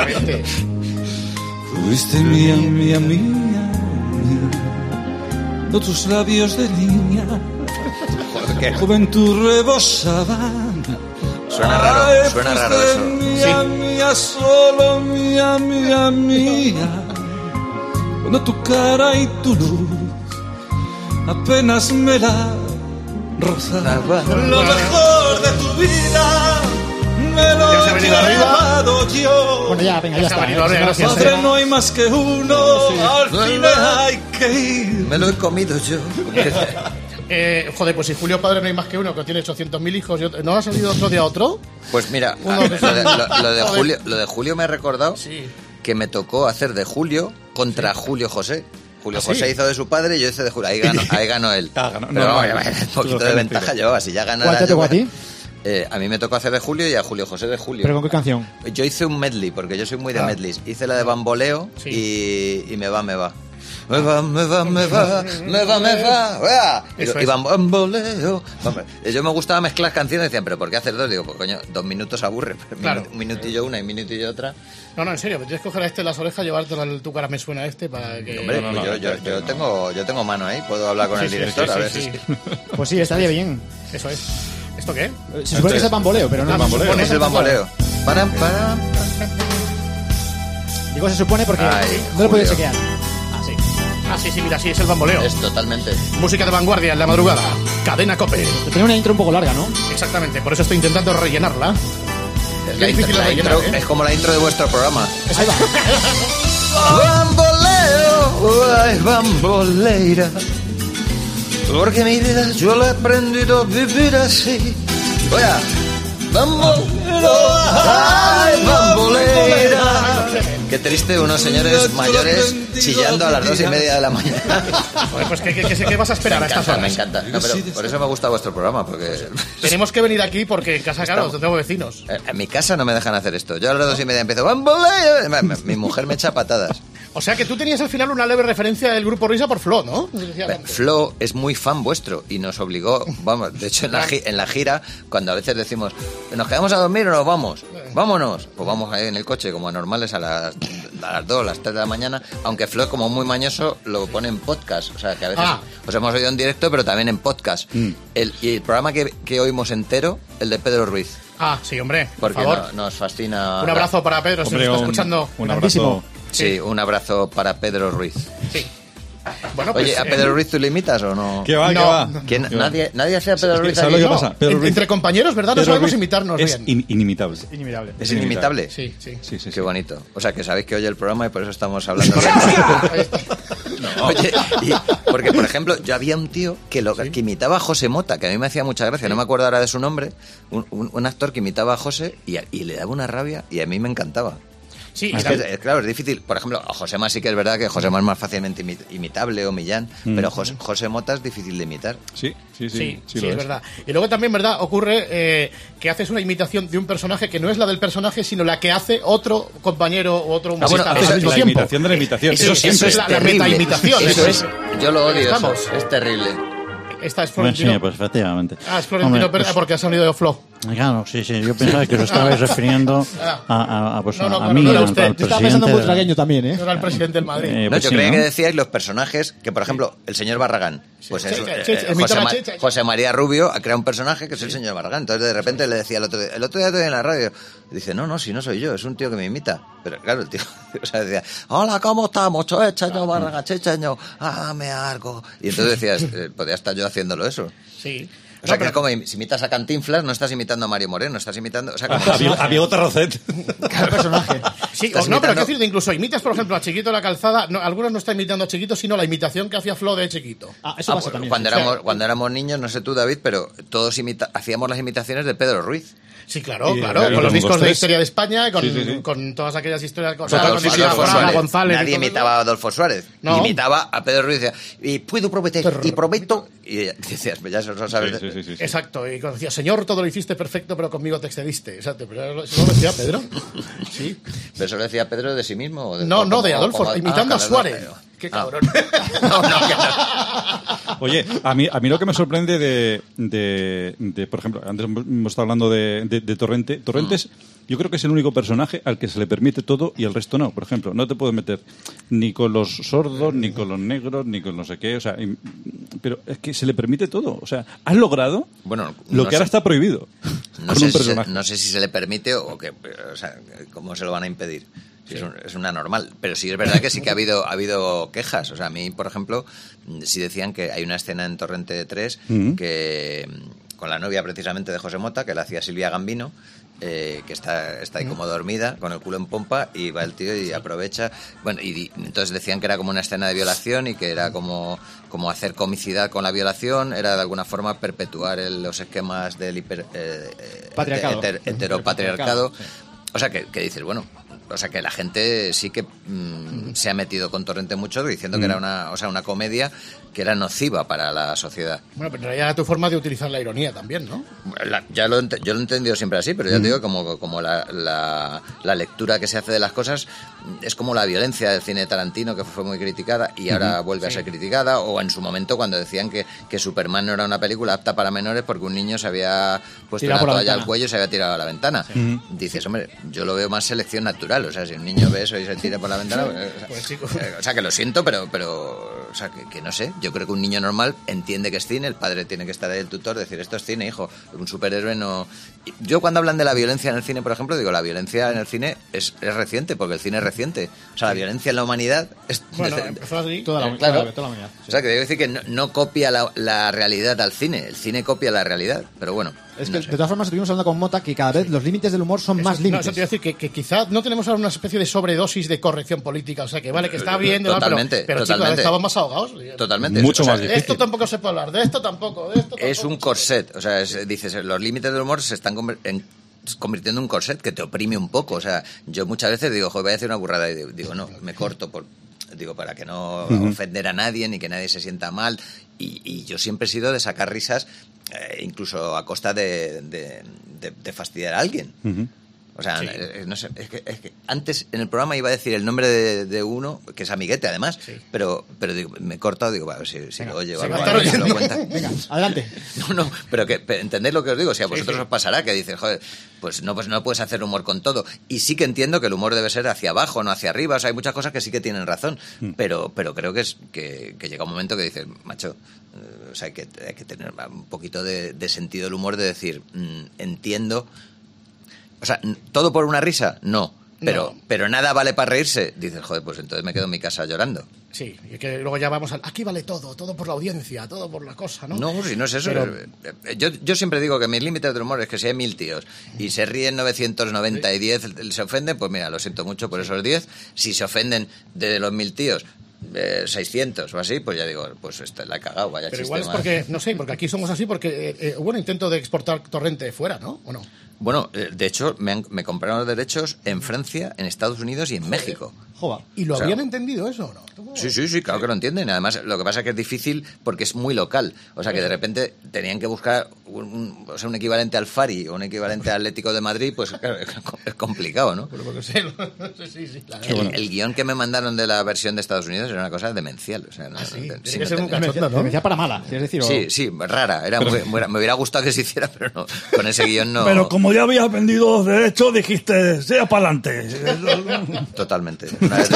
[SPEAKER 12] Fuiste mía, mía, mía, mía. Cuando tus labios de niña,
[SPEAKER 3] ¿Qué?
[SPEAKER 12] juventud rebosaban.
[SPEAKER 3] Suena raro,
[SPEAKER 12] Ay,
[SPEAKER 3] suena
[SPEAKER 12] fuiste
[SPEAKER 3] raro eso.
[SPEAKER 12] Mía, mía, solo mía, mía, mía. Cuando tu cara y tu luz apenas me la rozaban. Lo mejor de tu vida me lo
[SPEAKER 1] Ya se ha
[SPEAKER 12] he
[SPEAKER 1] venido arriba.
[SPEAKER 12] llevado yo.
[SPEAKER 4] Bueno, ya, venga, ya
[SPEAKER 1] Ya se ha
[SPEAKER 4] está.
[SPEAKER 1] venido arriba,
[SPEAKER 4] ¿eh?
[SPEAKER 1] gracias,
[SPEAKER 12] Padre,
[SPEAKER 1] eh.
[SPEAKER 12] no hay más que uno, al
[SPEAKER 3] No,
[SPEAKER 12] fin
[SPEAKER 3] no.
[SPEAKER 12] hay que ir.
[SPEAKER 3] Me lo he comido yo.
[SPEAKER 1] Eh, joder, pues si Julio padre no hay más que uno, que tiene ochocientos mil hijos. Yo, ¿no ha salido otro día otro?
[SPEAKER 3] Pues mira, lo de, lo, lo, de Julio, lo de Julio me ha recordado sí. que me tocó hacer de Julio contra sí. Julio José. Julio ¿Ah, José sí? hizo de su padre y yo hice de Julio. Ahí ganó, ahí ganó él. Ah, ganó. Pero no, no, no, un poquito de ventaja llevaba. Si ya ganara.
[SPEAKER 4] ¿Cuál te tocó a ti?
[SPEAKER 3] Eh, a mí me tocó hacer de Julio y a Julio José de Julio.
[SPEAKER 4] ¿Pero con qué canción?
[SPEAKER 3] Yo hice un medley, porque yo soy muy de ah. medleys. Hice la de Bamboleo sí. y, y Me va, me va. Me va, me va, me va, me va, me va. Y, y bamboleo. Yo me gustaba mezclar canciones y decían, ¿pero por qué hacer dos? Digo, pues coño, dos minutos aburre. Claro. Un minutillo una y un minutillo otra.
[SPEAKER 1] No, no, en serio, tienes que coger a este en las orejas, llevártelo al tu cara me suena a este para que...
[SPEAKER 3] Hombre, no, no, yo, yo, yo, tengo, yo tengo mano ahí, puedo hablar con sí, el director sí, sí, a ver sí, si... Sí.
[SPEAKER 4] Pues sí, estaría bien.
[SPEAKER 1] Eso es. ¿Esto qué?
[SPEAKER 4] Se supone que es el bamboleo, pero no
[SPEAKER 3] el bamboleo. Es el bamboleo. Param, param.
[SPEAKER 4] Digo se supone porque Ay, no lo puedes chequear.
[SPEAKER 1] Ah, sí. Ah, sí, sí, mira, sí, es el bamboleo.
[SPEAKER 3] Es totalmente.
[SPEAKER 1] Música de vanguardia en la madrugada. Cadena COPE.
[SPEAKER 4] Tiene una intro un poco larga, ¿no?
[SPEAKER 1] Exactamente, por eso estoy intentando rellenarla.
[SPEAKER 3] Es, la intro, la rellenar, intro, ¿eh? Es como la intro de vuestro programa.
[SPEAKER 4] Ahí
[SPEAKER 3] va. Bamboleo, ay, bamboleira. Porque mi vida yo la he aprendido a vivir así. Oiga, bambolero, ay, bambolera. Qué triste unos señores mayores chillando a las dos y media de la mañana.
[SPEAKER 1] Oye, pues ¿qué, qué, qué, qué vas a esperar
[SPEAKER 3] me
[SPEAKER 1] a estas
[SPEAKER 3] encanta,
[SPEAKER 1] horas?
[SPEAKER 3] Me encanta, no, pero por eso me gusta vuestro programa, porque...
[SPEAKER 1] Tenemos que venir aquí porque en casa, claro, tengo vecinos.
[SPEAKER 3] En mi casa no me dejan hacer esto. Yo a las dos y media empiezo, bamboleo. Mi mujer me echa patadas.
[SPEAKER 1] O sea que tú tenías al final una leve referencia del grupo Risa por Flo, ¿no?
[SPEAKER 3] Flo es muy fan vuestro y nos obligó, vamos, de hecho en la, en la gira, cuando a veces decimos, ¿nos quedamos a dormir o nos vamos? Vámonos. Pues vamos ahí en el coche como normales a las, a las dos, las tres de la mañana, aunque Flo, como muy mañoso, lo pone en podcast. O sea, que a veces ah. os hemos oído en directo, pero también en podcast. Mm. El, y el programa que, que oímos entero, el de Pedro Ruiz.
[SPEAKER 1] Ah, sí, hombre, por
[SPEAKER 3] Porque
[SPEAKER 1] favor.
[SPEAKER 3] No, nos fascina...
[SPEAKER 1] Un abrazo para Pedro, hombre, si nos está escuchando.
[SPEAKER 2] Un, un abrazo.
[SPEAKER 3] Sí, sí, un abrazo para Pedro Ruiz.
[SPEAKER 1] Sí. Bueno, pues,
[SPEAKER 3] Oye, ¿a Pedro Ruiz tú le imitas o no?
[SPEAKER 2] ¿Qué va,
[SPEAKER 3] no,
[SPEAKER 2] qué va?
[SPEAKER 3] ¿Quién, ¿Qué nadie, va? Nadie hace a Pedro Ruiz.
[SPEAKER 2] ¿Sabes lo que pasa? Pedro
[SPEAKER 1] Ruiz, entre compañeros, ¿verdad? No sabemos imitarnos
[SPEAKER 2] es
[SPEAKER 1] bien.
[SPEAKER 2] In, inimitable.
[SPEAKER 4] Es inimitable.
[SPEAKER 3] ¿Es inimitable?
[SPEAKER 1] Sí, sí.
[SPEAKER 2] sí, sí, sí.
[SPEAKER 3] Qué bonito. O sea, que sabéis que oye el programa y por eso estamos hablando. No. Oye, y, porque, por ejemplo, yo había un tío que, lo, ¿Sí? que imitaba a José Mota, que a mí me hacía mucha gracia, ¿Sí? no me acuerdo ahora de su nombre, un, un, un actor que imitaba a José y, y le daba una rabia y a mí me encantaba.
[SPEAKER 1] Sí,
[SPEAKER 3] es que, es, claro, es difícil. Por ejemplo, a Josema sí que es verdad que Josema es más fácilmente imitable o Millán, mm. pero José, José Mota es difícil de imitar.
[SPEAKER 2] Sí, sí, sí. Sí,
[SPEAKER 1] sí,
[SPEAKER 2] sí,
[SPEAKER 1] sí
[SPEAKER 2] es,
[SPEAKER 1] es verdad. Y luego también, ¿verdad? Ocurre eh, que haces una imitación de un personaje que no es la del personaje, sino la que hace otro compañero o otro humorista
[SPEAKER 2] ah, bueno, al mismo tiempo. La imitación de la imitación.
[SPEAKER 3] Eso,
[SPEAKER 1] eso,
[SPEAKER 3] eso
[SPEAKER 1] es la, la meta-imitación.
[SPEAKER 3] Eso es, yo lo odio, eso, es terrible.
[SPEAKER 1] Esta es Florentino.
[SPEAKER 12] Sí, pues efectivamente.
[SPEAKER 1] Ah, es Florentino Hombre, pues, porque ha salido de Flo.
[SPEAKER 12] Claro, sí, sí. Yo pensaba que os estabais refiriendo a, a, a, pues,
[SPEAKER 1] no, no,
[SPEAKER 12] a mí,
[SPEAKER 1] no, no,
[SPEAKER 12] al,
[SPEAKER 1] usted.
[SPEAKER 12] al
[SPEAKER 4] Yo estaba pensando en Butragueño también, ¿eh?
[SPEAKER 1] No era el presidente del Madrid.
[SPEAKER 3] Eh, pues no, yo sí, creía ¿no? que decíais los personajes, que por ejemplo, el señor Barragán. Pues
[SPEAKER 1] sí,
[SPEAKER 3] es,
[SPEAKER 1] sí,
[SPEAKER 3] eh,
[SPEAKER 1] sí, sí,
[SPEAKER 3] José, Ma
[SPEAKER 1] chicha,
[SPEAKER 3] José María Rubio ha creado un personaje que es el señor Barragán. Entonces de repente le decía el otro día, el otro día te en la radio, dice, no, no, si no soy yo, es un tío que me imita. Pero claro, el tío, o sea, decía, hola, ¿cómo estamos? Checheño, Barragán, checheño, hágame algo. Y entonces decías, eh, podría estar yo haciéndolo eso.
[SPEAKER 1] Sí.
[SPEAKER 3] O sea,
[SPEAKER 1] no,
[SPEAKER 3] que es como si imitas a Cantinflas, no estás imitando a Mario Moreno, estás imitando... O sea, como
[SPEAKER 2] a Diego Tarrocet.
[SPEAKER 4] Cada personaje.
[SPEAKER 1] Sí, o, no, pero quiero decir, incluso imitas, por ejemplo, a Chiquito de la Calzada, no, algunos no están imitando a Chiquito, sino la imitación que hacía Flo de Chiquito.
[SPEAKER 4] Ah, eso
[SPEAKER 3] ah,
[SPEAKER 4] pasa
[SPEAKER 3] pues,
[SPEAKER 4] también.
[SPEAKER 3] Cuando,
[SPEAKER 4] sí.
[SPEAKER 3] éramos, cuando éramos niños, no sé tú, David, pero todos imita hacíamos las imitaciones de Pedro Ruiz.
[SPEAKER 1] Sí, claro, y, claro, con los discos de historia de España, con, sí, sí, sí. con todas aquellas historias, con,
[SPEAKER 3] con,
[SPEAKER 1] con,
[SPEAKER 3] sí,
[SPEAKER 1] con
[SPEAKER 3] Adolfo
[SPEAKER 1] Suárez. González.
[SPEAKER 3] Nadie imitaba a Adolfo Suárez, no. imitaba a Pedro Ruiz. Y puedo prometer, Pero, y prometo, y decías, ya eso lo sabes.
[SPEAKER 2] Sí, sí, sí, sí.
[SPEAKER 1] Exacto, y decía, señor, todo lo hiciste perfecto, pero conmigo te excediste. Exacto, pero eso lo decía Pedro. Sí.
[SPEAKER 3] ¿Pero eso lo decía Pedro de sí mismo? O de,
[SPEAKER 1] no,
[SPEAKER 3] o
[SPEAKER 1] no,
[SPEAKER 3] como,
[SPEAKER 1] de Adolfo,
[SPEAKER 3] como,
[SPEAKER 1] imitando
[SPEAKER 3] ah,
[SPEAKER 1] a Suárez.
[SPEAKER 3] Claro,
[SPEAKER 1] Qué cabrón.
[SPEAKER 3] Ah. No, no, no.
[SPEAKER 2] Oye, a mí, a mí lo que me sorprende de, de, de por ejemplo, antes hemos estado hablando de, de, de Torrente. Torrente es, yo creo que es el único personaje al que se le permite todo y al resto no. Por ejemplo, no te puedes meter ni con los sordos, ni con los negros, ni con no sé qué. O sea, pero es que se le permite todo. O sea, has logrado
[SPEAKER 3] bueno,
[SPEAKER 2] lo
[SPEAKER 3] no
[SPEAKER 2] que ahora
[SPEAKER 3] sé.
[SPEAKER 2] está prohibido.
[SPEAKER 3] No sé, si se, no sé si se le permite o que, o sea, cómo se lo van a impedir. Sí. Es, un, es una normal, pero sí es verdad que sí que ha habido ha habido quejas. O sea, a mí, por ejemplo, sí decían que hay una escena en Torrente tres uh-huh. que con la novia precisamente de José Mota, que la hacía Silvia Gambino, eh, que está, está ahí como dormida, con el culo en pompa, y va el tío y aprovecha. Bueno, y di, entonces decían que era como una escena de violación y que era como, como hacer comicidad con la violación, era de alguna forma perpetuar el, los esquemas del hiper, eh,
[SPEAKER 4] patriarcado.
[SPEAKER 3] Heter, heteropatriarcado.
[SPEAKER 4] Sí.
[SPEAKER 3] O sea, que, que dices, bueno, o sea, que la gente sí que mmm, se ha metido con Torrente mucho diciendo mm. que era una, o sea, una comedia que era nociva para la sociedad.
[SPEAKER 1] Bueno, pero en realidad era tu forma de utilizar la ironía también, ¿no?
[SPEAKER 3] La, ya lo ent- yo lo he entendido siempre así, pero ya mm. te digo, como, como la, la, la lectura que se hace de las cosas es como la violencia del cine de Tarantino, que fue muy criticada y ahora mm-hmm. vuelve sí. a ser criticada, o en su momento cuando decían que, que Superman no era una película apta para menores porque un niño se había puesto Tira una toalla al cuello y se había tirado a la ventana. Sí. Mm-hmm. Dices, hombre, yo lo veo más selección natural, o sea, si un niño ve eso y se tira por la ventana, pues, sí. o sea, que lo siento, pero, pero o sea, que, que no sé, yo creo que un niño normal entiende que es cine, el padre tiene que estar ahí, el tutor, decir, esto es cine, hijo, un superhéroe no... Yo cuando hablan de la violencia en el cine, por ejemplo, digo, la violencia en el cine es, es reciente, porque el cine es reciente. O sea, la violencia en la humanidad es...
[SPEAKER 1] Bueno, empezó así.
[SPEAKER 4] Toda la,
[SPEAKER 3] claro.
[SPEAKER 4] toda, toda la humanidad. Sí.
[SPEAKER 3] O sea, que debo decir que no, no copia la, la realidad al cine, el cine copia la realidad, pero bueno.
[SPEAKER 4] Es
[SPEAKER 3] no
[SPEAKER 4] que,
[SPEAKER 3] sé.
[SPEAKER 4] de todas formas, estuvimos hablando con Mota que cada vez los límites del humor son
[SPEAKER 1] eso,
[SPEAKER 4] más límites.
[SPEAKER 1] No, eso te iba a decir que, que quizás no tenemos ahora una especie de sobredosis de corrección política. O sea, que vale, que está bien,
[SPEAKER 3] totalmente,
[SPEAKER 1] pero, pero
[SPEAKER 3] totalmente.
[SPEAKER 1] chicos, estamos más ahogados.
[SPEAKER 3] Totalmente.
[SPEAKER 2] Mucho
[SPEAKER 3] o sea,
[SPEAKER 2] más
[SPEAKER 1] de
[SPEAKER 2] difícil.
[SPEAKER 1] esto tampoco se puede hablar, de esto tampoco, de esto tampoco.
[SPEAKER 3] Es un corset, o sea, es, dices, los límites del humor se están conver- en, convirtiendo en un corset que te oprime un poco. O sea, yo muchas veces digo, joder, voy a decir una burrada, y digo, digo no, me corto por... Digo, para que no uh-huh. ofender a nadie ni que nadie se sienta mal. Y, y yo siempre he sido de sacar risas, eh, incluso a costa de, de, de, de fastidiar a alguien. Uh-huh. O sea, sí. eh, no sé, es que, es que antes en el programa iba a decir el nombre de, de uno, que es amiguete además, sí. pero pero digo, me he cortado, digo, bueno, si, si lo oye o algo, algo se lo cuenta.
[SPEAKER 4] Venga, adelante.
[SPEAKER 3] No, no, pero que pero entendéis lo que os digo, si a vosotros sí, sí. os pasará que dices, joder, pues no, pues no puedes hacer humor con todo. Y sí que entiendo que el humor debe ser hacia abajo, no hacia arriba. O sea, hay muchas cosas que sí que tienen razón, mm. pero pero creo que es que, que llega un momento que dices, macho, eh, o sea, hay que, hay que tener un poquito de, de sentido del humor, de decir, mmm, entiendo. O sea, ¿todo por una risa? No. Pero, no. pero nada vale para reírse. Dices, joder, pues entonces me quedo en mi casa llorando.
[SPEAKER 1] Sí, y que luego ya vamos al... Aquí vale todo, todo por la audiencia, todo por la cosa, ¿no?
[SPEAKER 3] No, si no es eso. Pero... Yo, yo siempre digo que mis límites del humor es que si hay mil tíos y se ríen novecientos noventa y diez se ofenden, pues mira, lo siento mucho por esos diez. Si se ofenden de los mil tíos... Eh, seiscientos o así, pues ya digo, pues esta la he cagado, vaya
[SPEAKER 1] pero
[SPEAKER 3] chiste
[SPEAKER 1] igual es
[SPEAKER 3] más.
[SPEAKER 1] porque, no sé, porque aquí somos así porque eh, hubo un intento de exportar Torrente fuera, ¿no? ¿O no?
[SPEAKER 3] Bueno, eh, de hecho, me, han, me compraron los derechos en Francia, en Estados Unidos y en Joder. México.
[SPEAKER 1] Joder. ¿Y lo o sea, habían entendido eso o no?
[SPEAKER 3] Sí, sí, sí, claro que lo entienden. Además, lo que pasa es que es difícil porque es muy local. O sea, que de repente tenían que buscar un, un, o sea, un equivalente al Fari o un equivalente al Atlético de Madrid, pues claro, es complicado, ¿no?
[SPEAKER 1] Pero porque sé, sí, sí, claro.
[SPEAKER 3] El, bueno. el guión que me mandaron de la versión de Estados Unidos era una cosa demencial. O sea, no,
[SPEAKER 1] ¿Ah, sí?
[SPEAKER 3] no,
[SPEAKER 1] Tiene que ser un cachondo, ¿no?
[SPEAKER 4] Demencial para mala, ¿quieres decir?
[SPEAKER 3] Sí, o... sí, rara. Era muy, muy, me hubiera gustado que se hiciera, pero no. Con ese guión no...
[SPEAKER 12] Pero como ya habías vendido los derechos, dijiste, sea para adelante.
[SPEAKER 3] Totalmente. Una vez...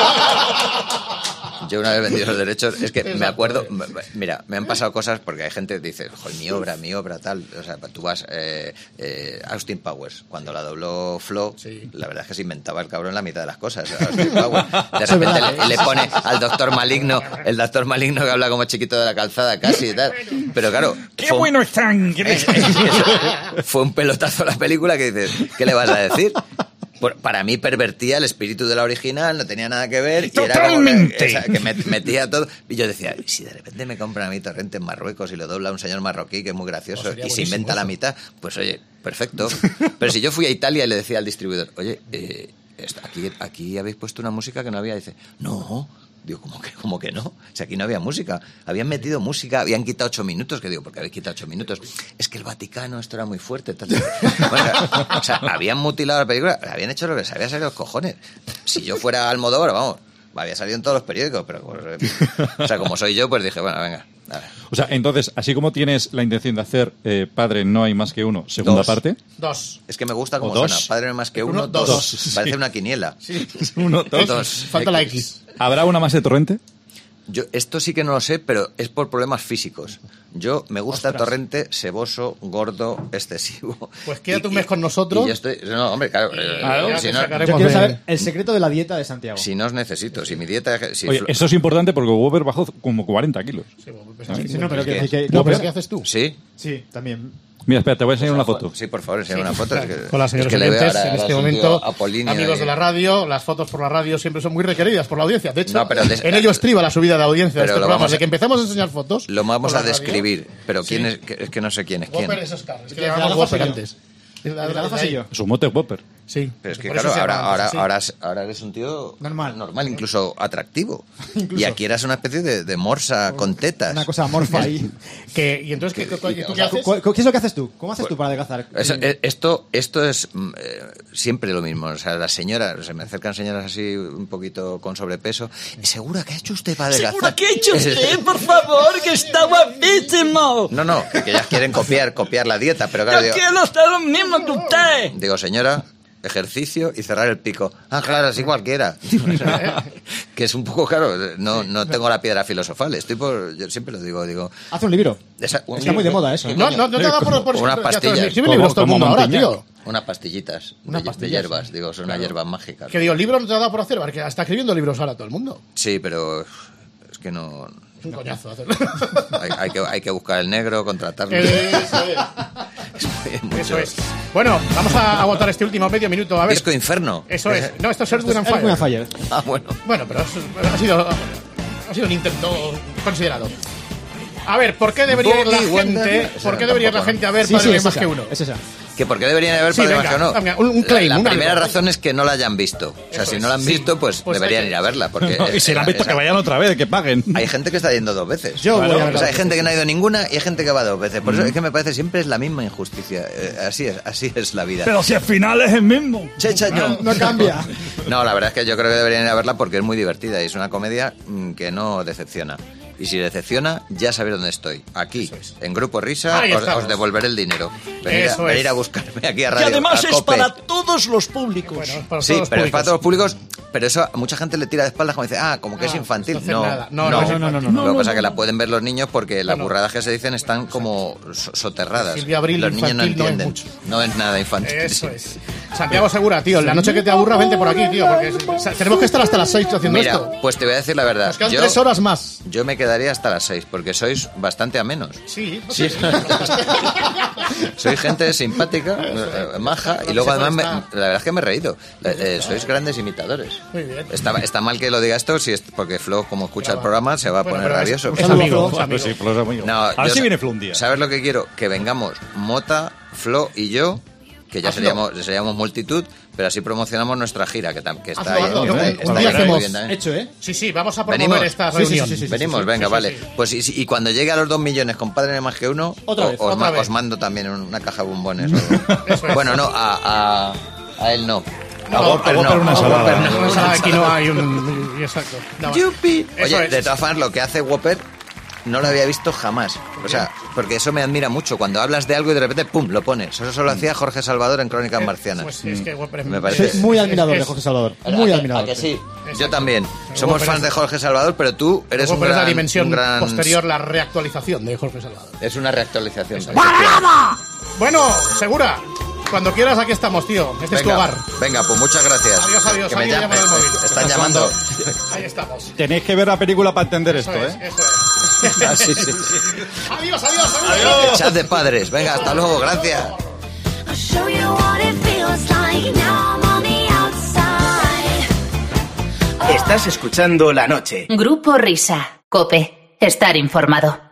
[SPEAKER 3] Yo una vez vendido los derechos, es que me acuerdo, mira, me han pasado cosas porque hay gente que dice, joder, mi obra, mi obra, tal. O sea, tú vas, eh, eh, Austin Powers, cuando la dobló Flo, sí. la verdad es que se inventaba el cabrón la mitad de las cosas. Austin Powers. De repente le, le pone al doctor maligno, el doctor maligno que habla como chiquito de la calzada casi y tal. Pero claro...
[SPEAKER 12] ¡Qué bueno están!
[SPEAKER 3] Fue un pelotazo la película que dices, ¿qué le vas a decir? Para mí pervertía el espíritu de la original, no tenía nada que ver.
[SPEAKER 12] ¡Totalmente!
[SPEAKER 3] Y era como que, o sea, que me, metía todo. Y yo decía, ¿y si de repente me compran a mí Torrente en Marruecos y lo dobla un señor marroquí que es muy gracioso oh, y se inventa eso. La mitad? Pues oye, perfecto. Pero si yo fui a Italia y le decía al distribuidor, oye, eh, aquí, aquí habéis puesto una música que no había. Y dice, no... Digo, ¿cómo que, ¿cómo que no? O sea, aquí no había música. Habían metido música, habían quitado ocho minutos. Que digo, ¿por qué habéis quitado ocho minutos? Es que el Vaticano, esto era muy fuerte. Tal, tal. Bueno, o sea, habían mutilado la película, habían hecho lo que les había salido los cojones. Si yo fuera Almodóvar, vamos, había salido en todos los periódicos, pero o sea, como soy yo, pues dije, bueno, venga. Vale.
[SPEAKER 2] O sea, entonces, así como tienes la intención de hacer eh, Padre no hay más que uno, segunda
[SPEAKER 3] dos.
[SPEAKER 2] parte.
[SPEAKER 1] Dos.
[SPEAKER 3] Es que me gusta como
[SPEAKER 2] dos.
[SPEAKER 3] suena. Padre no hay más que uno,
[SPEAKER 1] uno
[SPEAKER 3] dos.
[SPEAKER 1] dos.
[SPEAKER 3] dos. Parece sí. una quiniela.
[SPEAKER 1] Sí.
[SPEAKER 2] Uno, dos.
[SPEAKER 3] dos.
[SPEAKER 1] Falta la X.
[SPEAKER 2] ¿Habrá una más de Torrente?
[SPEAKER 3] Yo esto sí que no lo sé, pero es por problemas físicos. Yo me gusta
[SPEAKER 1] Ostras.
[SPEAKER 3] Torrente seboso, gordo, excesivo.
[SPEAKER 1] Pues quédate un mes con nosotros.
[SPEAKER 3] Y yo estoy, no, hombre, claro.
[SPEAKER 1] claro
[SPEAKER 3] si no,
[SPEAKER 4] yo quiero saber el secreto de la dieta de Santiago.
[SPEAKER 3] Si no os necesito, si mi dieta... Si
[SPEAKER 2] Oye, eso es importante porque Weber bajó como cuarenta kilos.
[SPEAKER 1] Sí,
[SPEAKER 4] sí, no, pero, que, que,
[SPEAKER 1] no,
[SPEAKER 4] no,
[SPEAKER 1] pero
[SPEAKER 4] ¿qué
[SPEAKER 1] haces tú?
[SPEAKER 3] Sí.
[SPEAKER 4] Sí, también.
[SPEAKER 2] Mira, espera, te voy a enseñar una foto.
[SPEAKER 3] Sí, por favor, enseñar sí. una foto. Es que,
[SPEAKER 1] Hola, señores
[SPEAKER 3] es que
[SPEAKER 1] oyentes,
[SPEAKER 3] ahora,
[SPEAKER 1] en este momento, amigos y... de la radio, las fotos por la radio siempre son muy requeridas por la audiencia. De hecho, no, pero des... en ello estriba la subida de audiencia de este programa. Desde a... que empezamos a enseñar fotos...
[SPEAKER 3] Lo vamos a describir, radio, pero quién sí. es, es que no sé quién es quién.
[SPEAKER 1] Whopper es Oscar, es que llamamos Whopper antes.
[SPEAKER 2] Su mote es Whopper.
[SPEAKER 1] Sí.
[SPEAKER 3] Pero es que claro, ahora, ahora, ahora, ahora eres un tío
[SPEAKER 4] normal,
[SPEAKER 3] normal incluso atractivo. incluso. Y aquí eras una especie de, de morsa con tetas.
[SPEAKER 4] Una cosa morfa ahí.
[SPEAKER 1] que, ¿Y entonces ¿qué, qué, qué,
[SPEAKER 4] ¿tú
[SPEAKER 1] qué haces?
[SPEAKER 4] ¿Qué es lo que haces tú? ¿Cómo haces tú para adelgazar?
[SPEAKER 3] Eso, esto, esto es eh, siempre lo mismo. O sea, las señoras, se me acercan señoras así un poquito con sobrepeso. ¿Segura que ha hecho usted para adelgazar?
[SPEAKER 12] ¿Segura que ha hecho usted, por favor, que está guapísimo?
[SPEAKER 3] No, no, que, que ellas quieren copiar, copiar la dieta, pero claro,
[SPEAKER 12] Yo
[SPEAKER 3] digo,
[SPEAKER 12] quiero hacer lo mismo que usted.
[SPEAKER 3] Digo, señora, ejercicio y cerrar el pico. Ah, claro, así cualquiera. Que es un poco, claro, no, no tengo la piedra filosofal. Estoy por, yo siempre lo digo, digo...
[SPEAKER 4] Haz un libro.
[SPEAKER 3] Esa, un
[SPEAKER 4] Está
[SPEAKER 3] libro.
[SPEAKER 4] muy de moda eso.
[SPEAKER 1] No, no, no te da por... por
[SPEAKER 3] unas pastillas.
[SPEAKER 1] Escribe libros todo el mundo ahora, tío.
[SPEAKER 3] Unas pastillitas,
[SPEAKER 1] unas
[SPEAKER 3] de,
[SPEAKER 1] pastillas,
[SPEAKER 3] de hierbas,
[SPEAKER 1] sí.
[SPEAKER 3] digo, son
[SPEAKER 1] claro.
[SPEAKER 3] unas hierbas mágicas.
[SPEAKER 1] Que digo, libros no te da por hacer, porque está escribiendo libros ahora todo el mundo.
[SPEAKER 3] Sí, pero es que no...
[SPEAKER 1] Es un coñazo hacerlo.
[SPEAKER 3] Hay, hay, que, hay que buscar el negro, contratarlo.
[SPEAKER 1] Eso es. Eso es. Bueno, vamos a, a votar este último medio minuto. A ver.
[SPEAKER 3] Disco Inferno.
[SPEAKER 1] Eso es. No, esto es Earth, Wind and Fire.
[SPEAKER 4] Fire.
[SPEAKER 3] Ah, bueno.
[SPEAKER 1] Bueno, pero ha sido, ha sido un intento considerado. A ver, ¿por qué debería ir la gente? ¿Por qué debería ir la gente a ver
[SPEAKER 4] sí,
[SPEAKER 1] Padre
[SPEAKER 4] sí,
[SPEAKER 1] de Más
[SPEAKER 4] esa,
[SPEAKER 1] que Uno?
[SPEAKER 4] Es esa.
[SPEAKER 3] ¿Que por qué deberían haber
[SPEAKER 1] sí,
[SPEAKER 3] Padre
[SPEAKER 1] venga,
[SPEAKER 3] Más que Uno?
[SPEAKER 1] Venga, un, un claim,
[SPEAKER 3] la la
[SPEAKER 1] un
[SPEAKER 3] primera
[SPEAKER 1] algo.
[SPEAKER 3] razón es que no la hayan visto. O sea,
[SPEAKER 1] Eso
[SPEAKER 3] si
[SPEAKER 1] es,
[SPEAKER 3] no la han
[SPEAKER 1] sí.
[SPEAKER 3] visto, pues,
[SPEAKER 1] Pues
[SPEAKER 3] deberían
[SPEAKER 1] que...
[SPEAKER 3] ir a verla. Porque
[SPEAKER 2] no, y si la han visto, esa... que vayan otra vez, que paguen.
[SPEAKER 3] Hay gente que está yendo dos veces.
[SPEAKER 4] Yo
[SPEAKER 3] claro,
[SPEAKER 4] voy a
[SPEAKER 3] o sea, hay gente que no ha ido ninguna y hay gente que va dos veces. Por eso mm. es que me parece siempre es la misma injusticia. Eh, así es, así es la vida.
[SPEAKER 12] Pero si al final es el mismo.
[SPEAKER 3] Checha,
[SPEAKER 4] no, no cambia.
[SPEAKER 3] No, la verdad es que yo creo que deberían ir a verla porque es muy divertida y es una comedia mmm, que no decepciona. Y si decepciona, ya sabéis dónde estoy. Aquí, es. en Grupo Risa, os, os devolveré el dinero. Venir a, venir a buscarme aquí a radio.
[SPEAKER 12] Y además es
[SPEAKER 3] Cope.
[SPEAKER 12] para todos los públicos.
[SPEAKER 1] Bueno, es para
[SPEAKER 3] sí,
[SPEAKER 1] todos
[SPEAKER 3] pero
[SPEAKER 1] públicos.
[SPEAKER 3] es para todos los públicos. Pero eso a mucha gente le tira de espaldas como dice, ah, como que ah, es infantil.
[SPEAKER 1] No,
[SPEAKER 3] no,
[SPEAKER 1] no,
[SPEAKER 3] no,
[SPEAKER 1] no, no, no, no,
[SPEAKER 3] no. Lo que
[SPEAKER 1] no,
[SPEAKER 3] pasa es
[SPEAKER 1] no,
[SPEAKER 3] que
[SPEAKER 1] no.
[SPEAKER 3] la pueden ver los niños porque las
[SPEAKER 1] no, no.
[SPEAKER 3] burradas que se dicen están como soterradas.
[SPEAKER 1] Silvia Abril,
[SPEAKER 3] los niños no entienden.
[SPEAKER 1] No es,
[SPEAKER 3] no es nada infantil.
[SPEAKER 1] Eso es. Santiago Segura, tío, la noche que te aburra, vente por aquí, tío, porque o sea, tenemos que estar hasta las seis haciendo
[SPEAKER 3] Mira,
[SPEAKER 1] esto.
[SPEAKER 3] Pues te voy a decir la verdad.
[SPEAKER 1] Nos quedan
[SPEAKER 3] yo,
[SPEAKER 1] tres horas más.
[SPEAKER 3] Yo me quedaría hasta las seis porque sois bastante amenos.
[SPEAKER 1] Sí,
[SPEAKER 3] sí. Sois gente simpática, maja y luego además me, la verdad es que me he reído. Eh, sois grandes imitadores.
[SPEAKER 1] Muy bien.
[SPEAKER 3] Está, está mal que lo diga esto si es porque Flo, como escucha el programa, se va a
[SPEAKER 1] bueno,
[SPEAKER 3] poner rabioso.
[SPEAKER 1] Es, es amigo, es
[SPEAKER 2] amigo. Sí, Flo es amigo.
[SPEAKER 3] No,
[SPEAKER 2] a ver si viene Flo un día.
[SPEAKER 3] ¿Sabes lo que quiero? Que vengamos Mota, Flo y yo, que ya seríamos, seríamos multitud, pero así promocionamos nuestra gira, que, que está ahí.
[SPEAKER 1] Hazlo,
[SPEAKER 3] está,
[SPEAKER 1] ¿no?
[SPEAKER 3] está
[SPEAKER 1] un
[SPEAKER 3] ahí
[SPEAKER 1] día hacemos
[SPEAKER 3] bien,
[SPEAKER 4] hecho, ¿eh?
[SPEAKER 1] Sí, sí, vamos a promover
[SPEAKER 3] ¿Venimos?
[SPEAKER 1] esta
[SPEAKER 3] Sí,
[SPEAKER 1] reunión.
[SPEAKER 3] sí, sí, sí, sí, Venimos,
[SPEAKER 1] sí,
[SPEAKER 3] venga,
[SPEAKER 1] sí,
[SPEAKER 3] vale.
[SPEAKER 1] sí, sí.
[SPEAKER 3] Pues y, y cuando llegue a los dos millones con Padre de Más que Uno,
[SPEAKER 4] otra
[SPEAKER 3] o,
[SPEAKER 4] vez,
[SPEAKER 3] os,
[SPEAKER 1] otra
[SPEAKER 3] ma,
[SPEAKER 1] vez.
[SPEAKER 3] os mando también una caja de bombones.
[SPEAKER 1] Eso es.
[SPEAKER 3] Bueno, no, a, a, a él no. A
[SPEAKER 1] No,
[SPEAKER 3] Whopper
[SPEAKER 2] a Whopper
[SPEAKER 3] no.
[SPEAKER 2] una
[SPEAKER 3] A
[SPEAKER 2] ensalada.
[SPEAKER 3] Whopper no.
[SPEAKER 1] Una ensalada de quinoa y un... Exacto. No,
[SPEAKER 3] Yupi.
[SPEAKER 1] Eso
[SPEAKER 3] Oye,
[SPEAKER 1] es.
[SPEAKER 3] de todas formas, lo que hace Whopper no lo había visto jamás. O sea, porque eso me admira mucho. Cuando hablas de algo y de repente, ¡pum!, lo pones. Eso solo hacía Jorge Salvador en Crónicas Marcianas.
[SPEAKER 1] Pues es que Whopper es
[SPEAKER 3] Me parece.
[SPEAKER 4] Soy muy admirador
[SPEAKER 1] es-
[SPEAKER 4] de Jorge Salvador.
[SPEAKER 3] ¿A-
[SPEAKER 4] Muy
[SPEAKER 3] a-
[SPEAKER 4] admirador.
[SPEAKER 3] a que sí?
[SPEAKER 1] Exacto.
[SPEAKER 3] Yo también.
[SPEAKER 1] Pero
[SPEAKER 3] Somos
[SPEAKER 1] Whopper
[SPEAKER 3] fans
[SPEAKER 1] es-
[SPEAKER 3] de Jorge Salvador, pero tú eres un
[SPEAKER 1] Whopper es
[SPEAKER 3] gran,
[SPEAKER 1] la dimensión
[SPEAKER 3] un gran-
[SPEAKER 1] posterior, la reactualización de Jorge Salvador.
[SPEAKER 3] Es una reactualización.
[SPEAKER 1] Bueno, Segura, cuando quieras aquí estamos, tío. Este es tu hogar.
[SPEAKER 3] venga, pues muchas gracias.
[SPEAKER 1] Adiós, adiós.
[SPEAKER 3] Que me
[SPEAKER 1] Alguien llama
[SPEAKER 3] llamen.
[SPEAKER 1] al móvil.
[SPEAKER 3] Están llamando.
[SPEAKER 1] Ahí estamos.
[SPEAKER 2] Tenéis que ver la película para entender
[SPEAKER 1] Eso
[SPEAKER 2] esto,
[SPEAKER 1] es,
[SPEAKER 2] ¿eh?
[SPEAKER 1] eso es.
[SPEAKER 3] Ah, sí, sí.
[SPEAKER 1] Adiós, adiós, adiós.
[SPEAKER 3] Chat de padres. Venga, hasta luego. Gracias.
[SPEAKER 13] Estás escuchando La Noche.
[SPEAKER 14] Grupo Risa. Cope. Estar informado.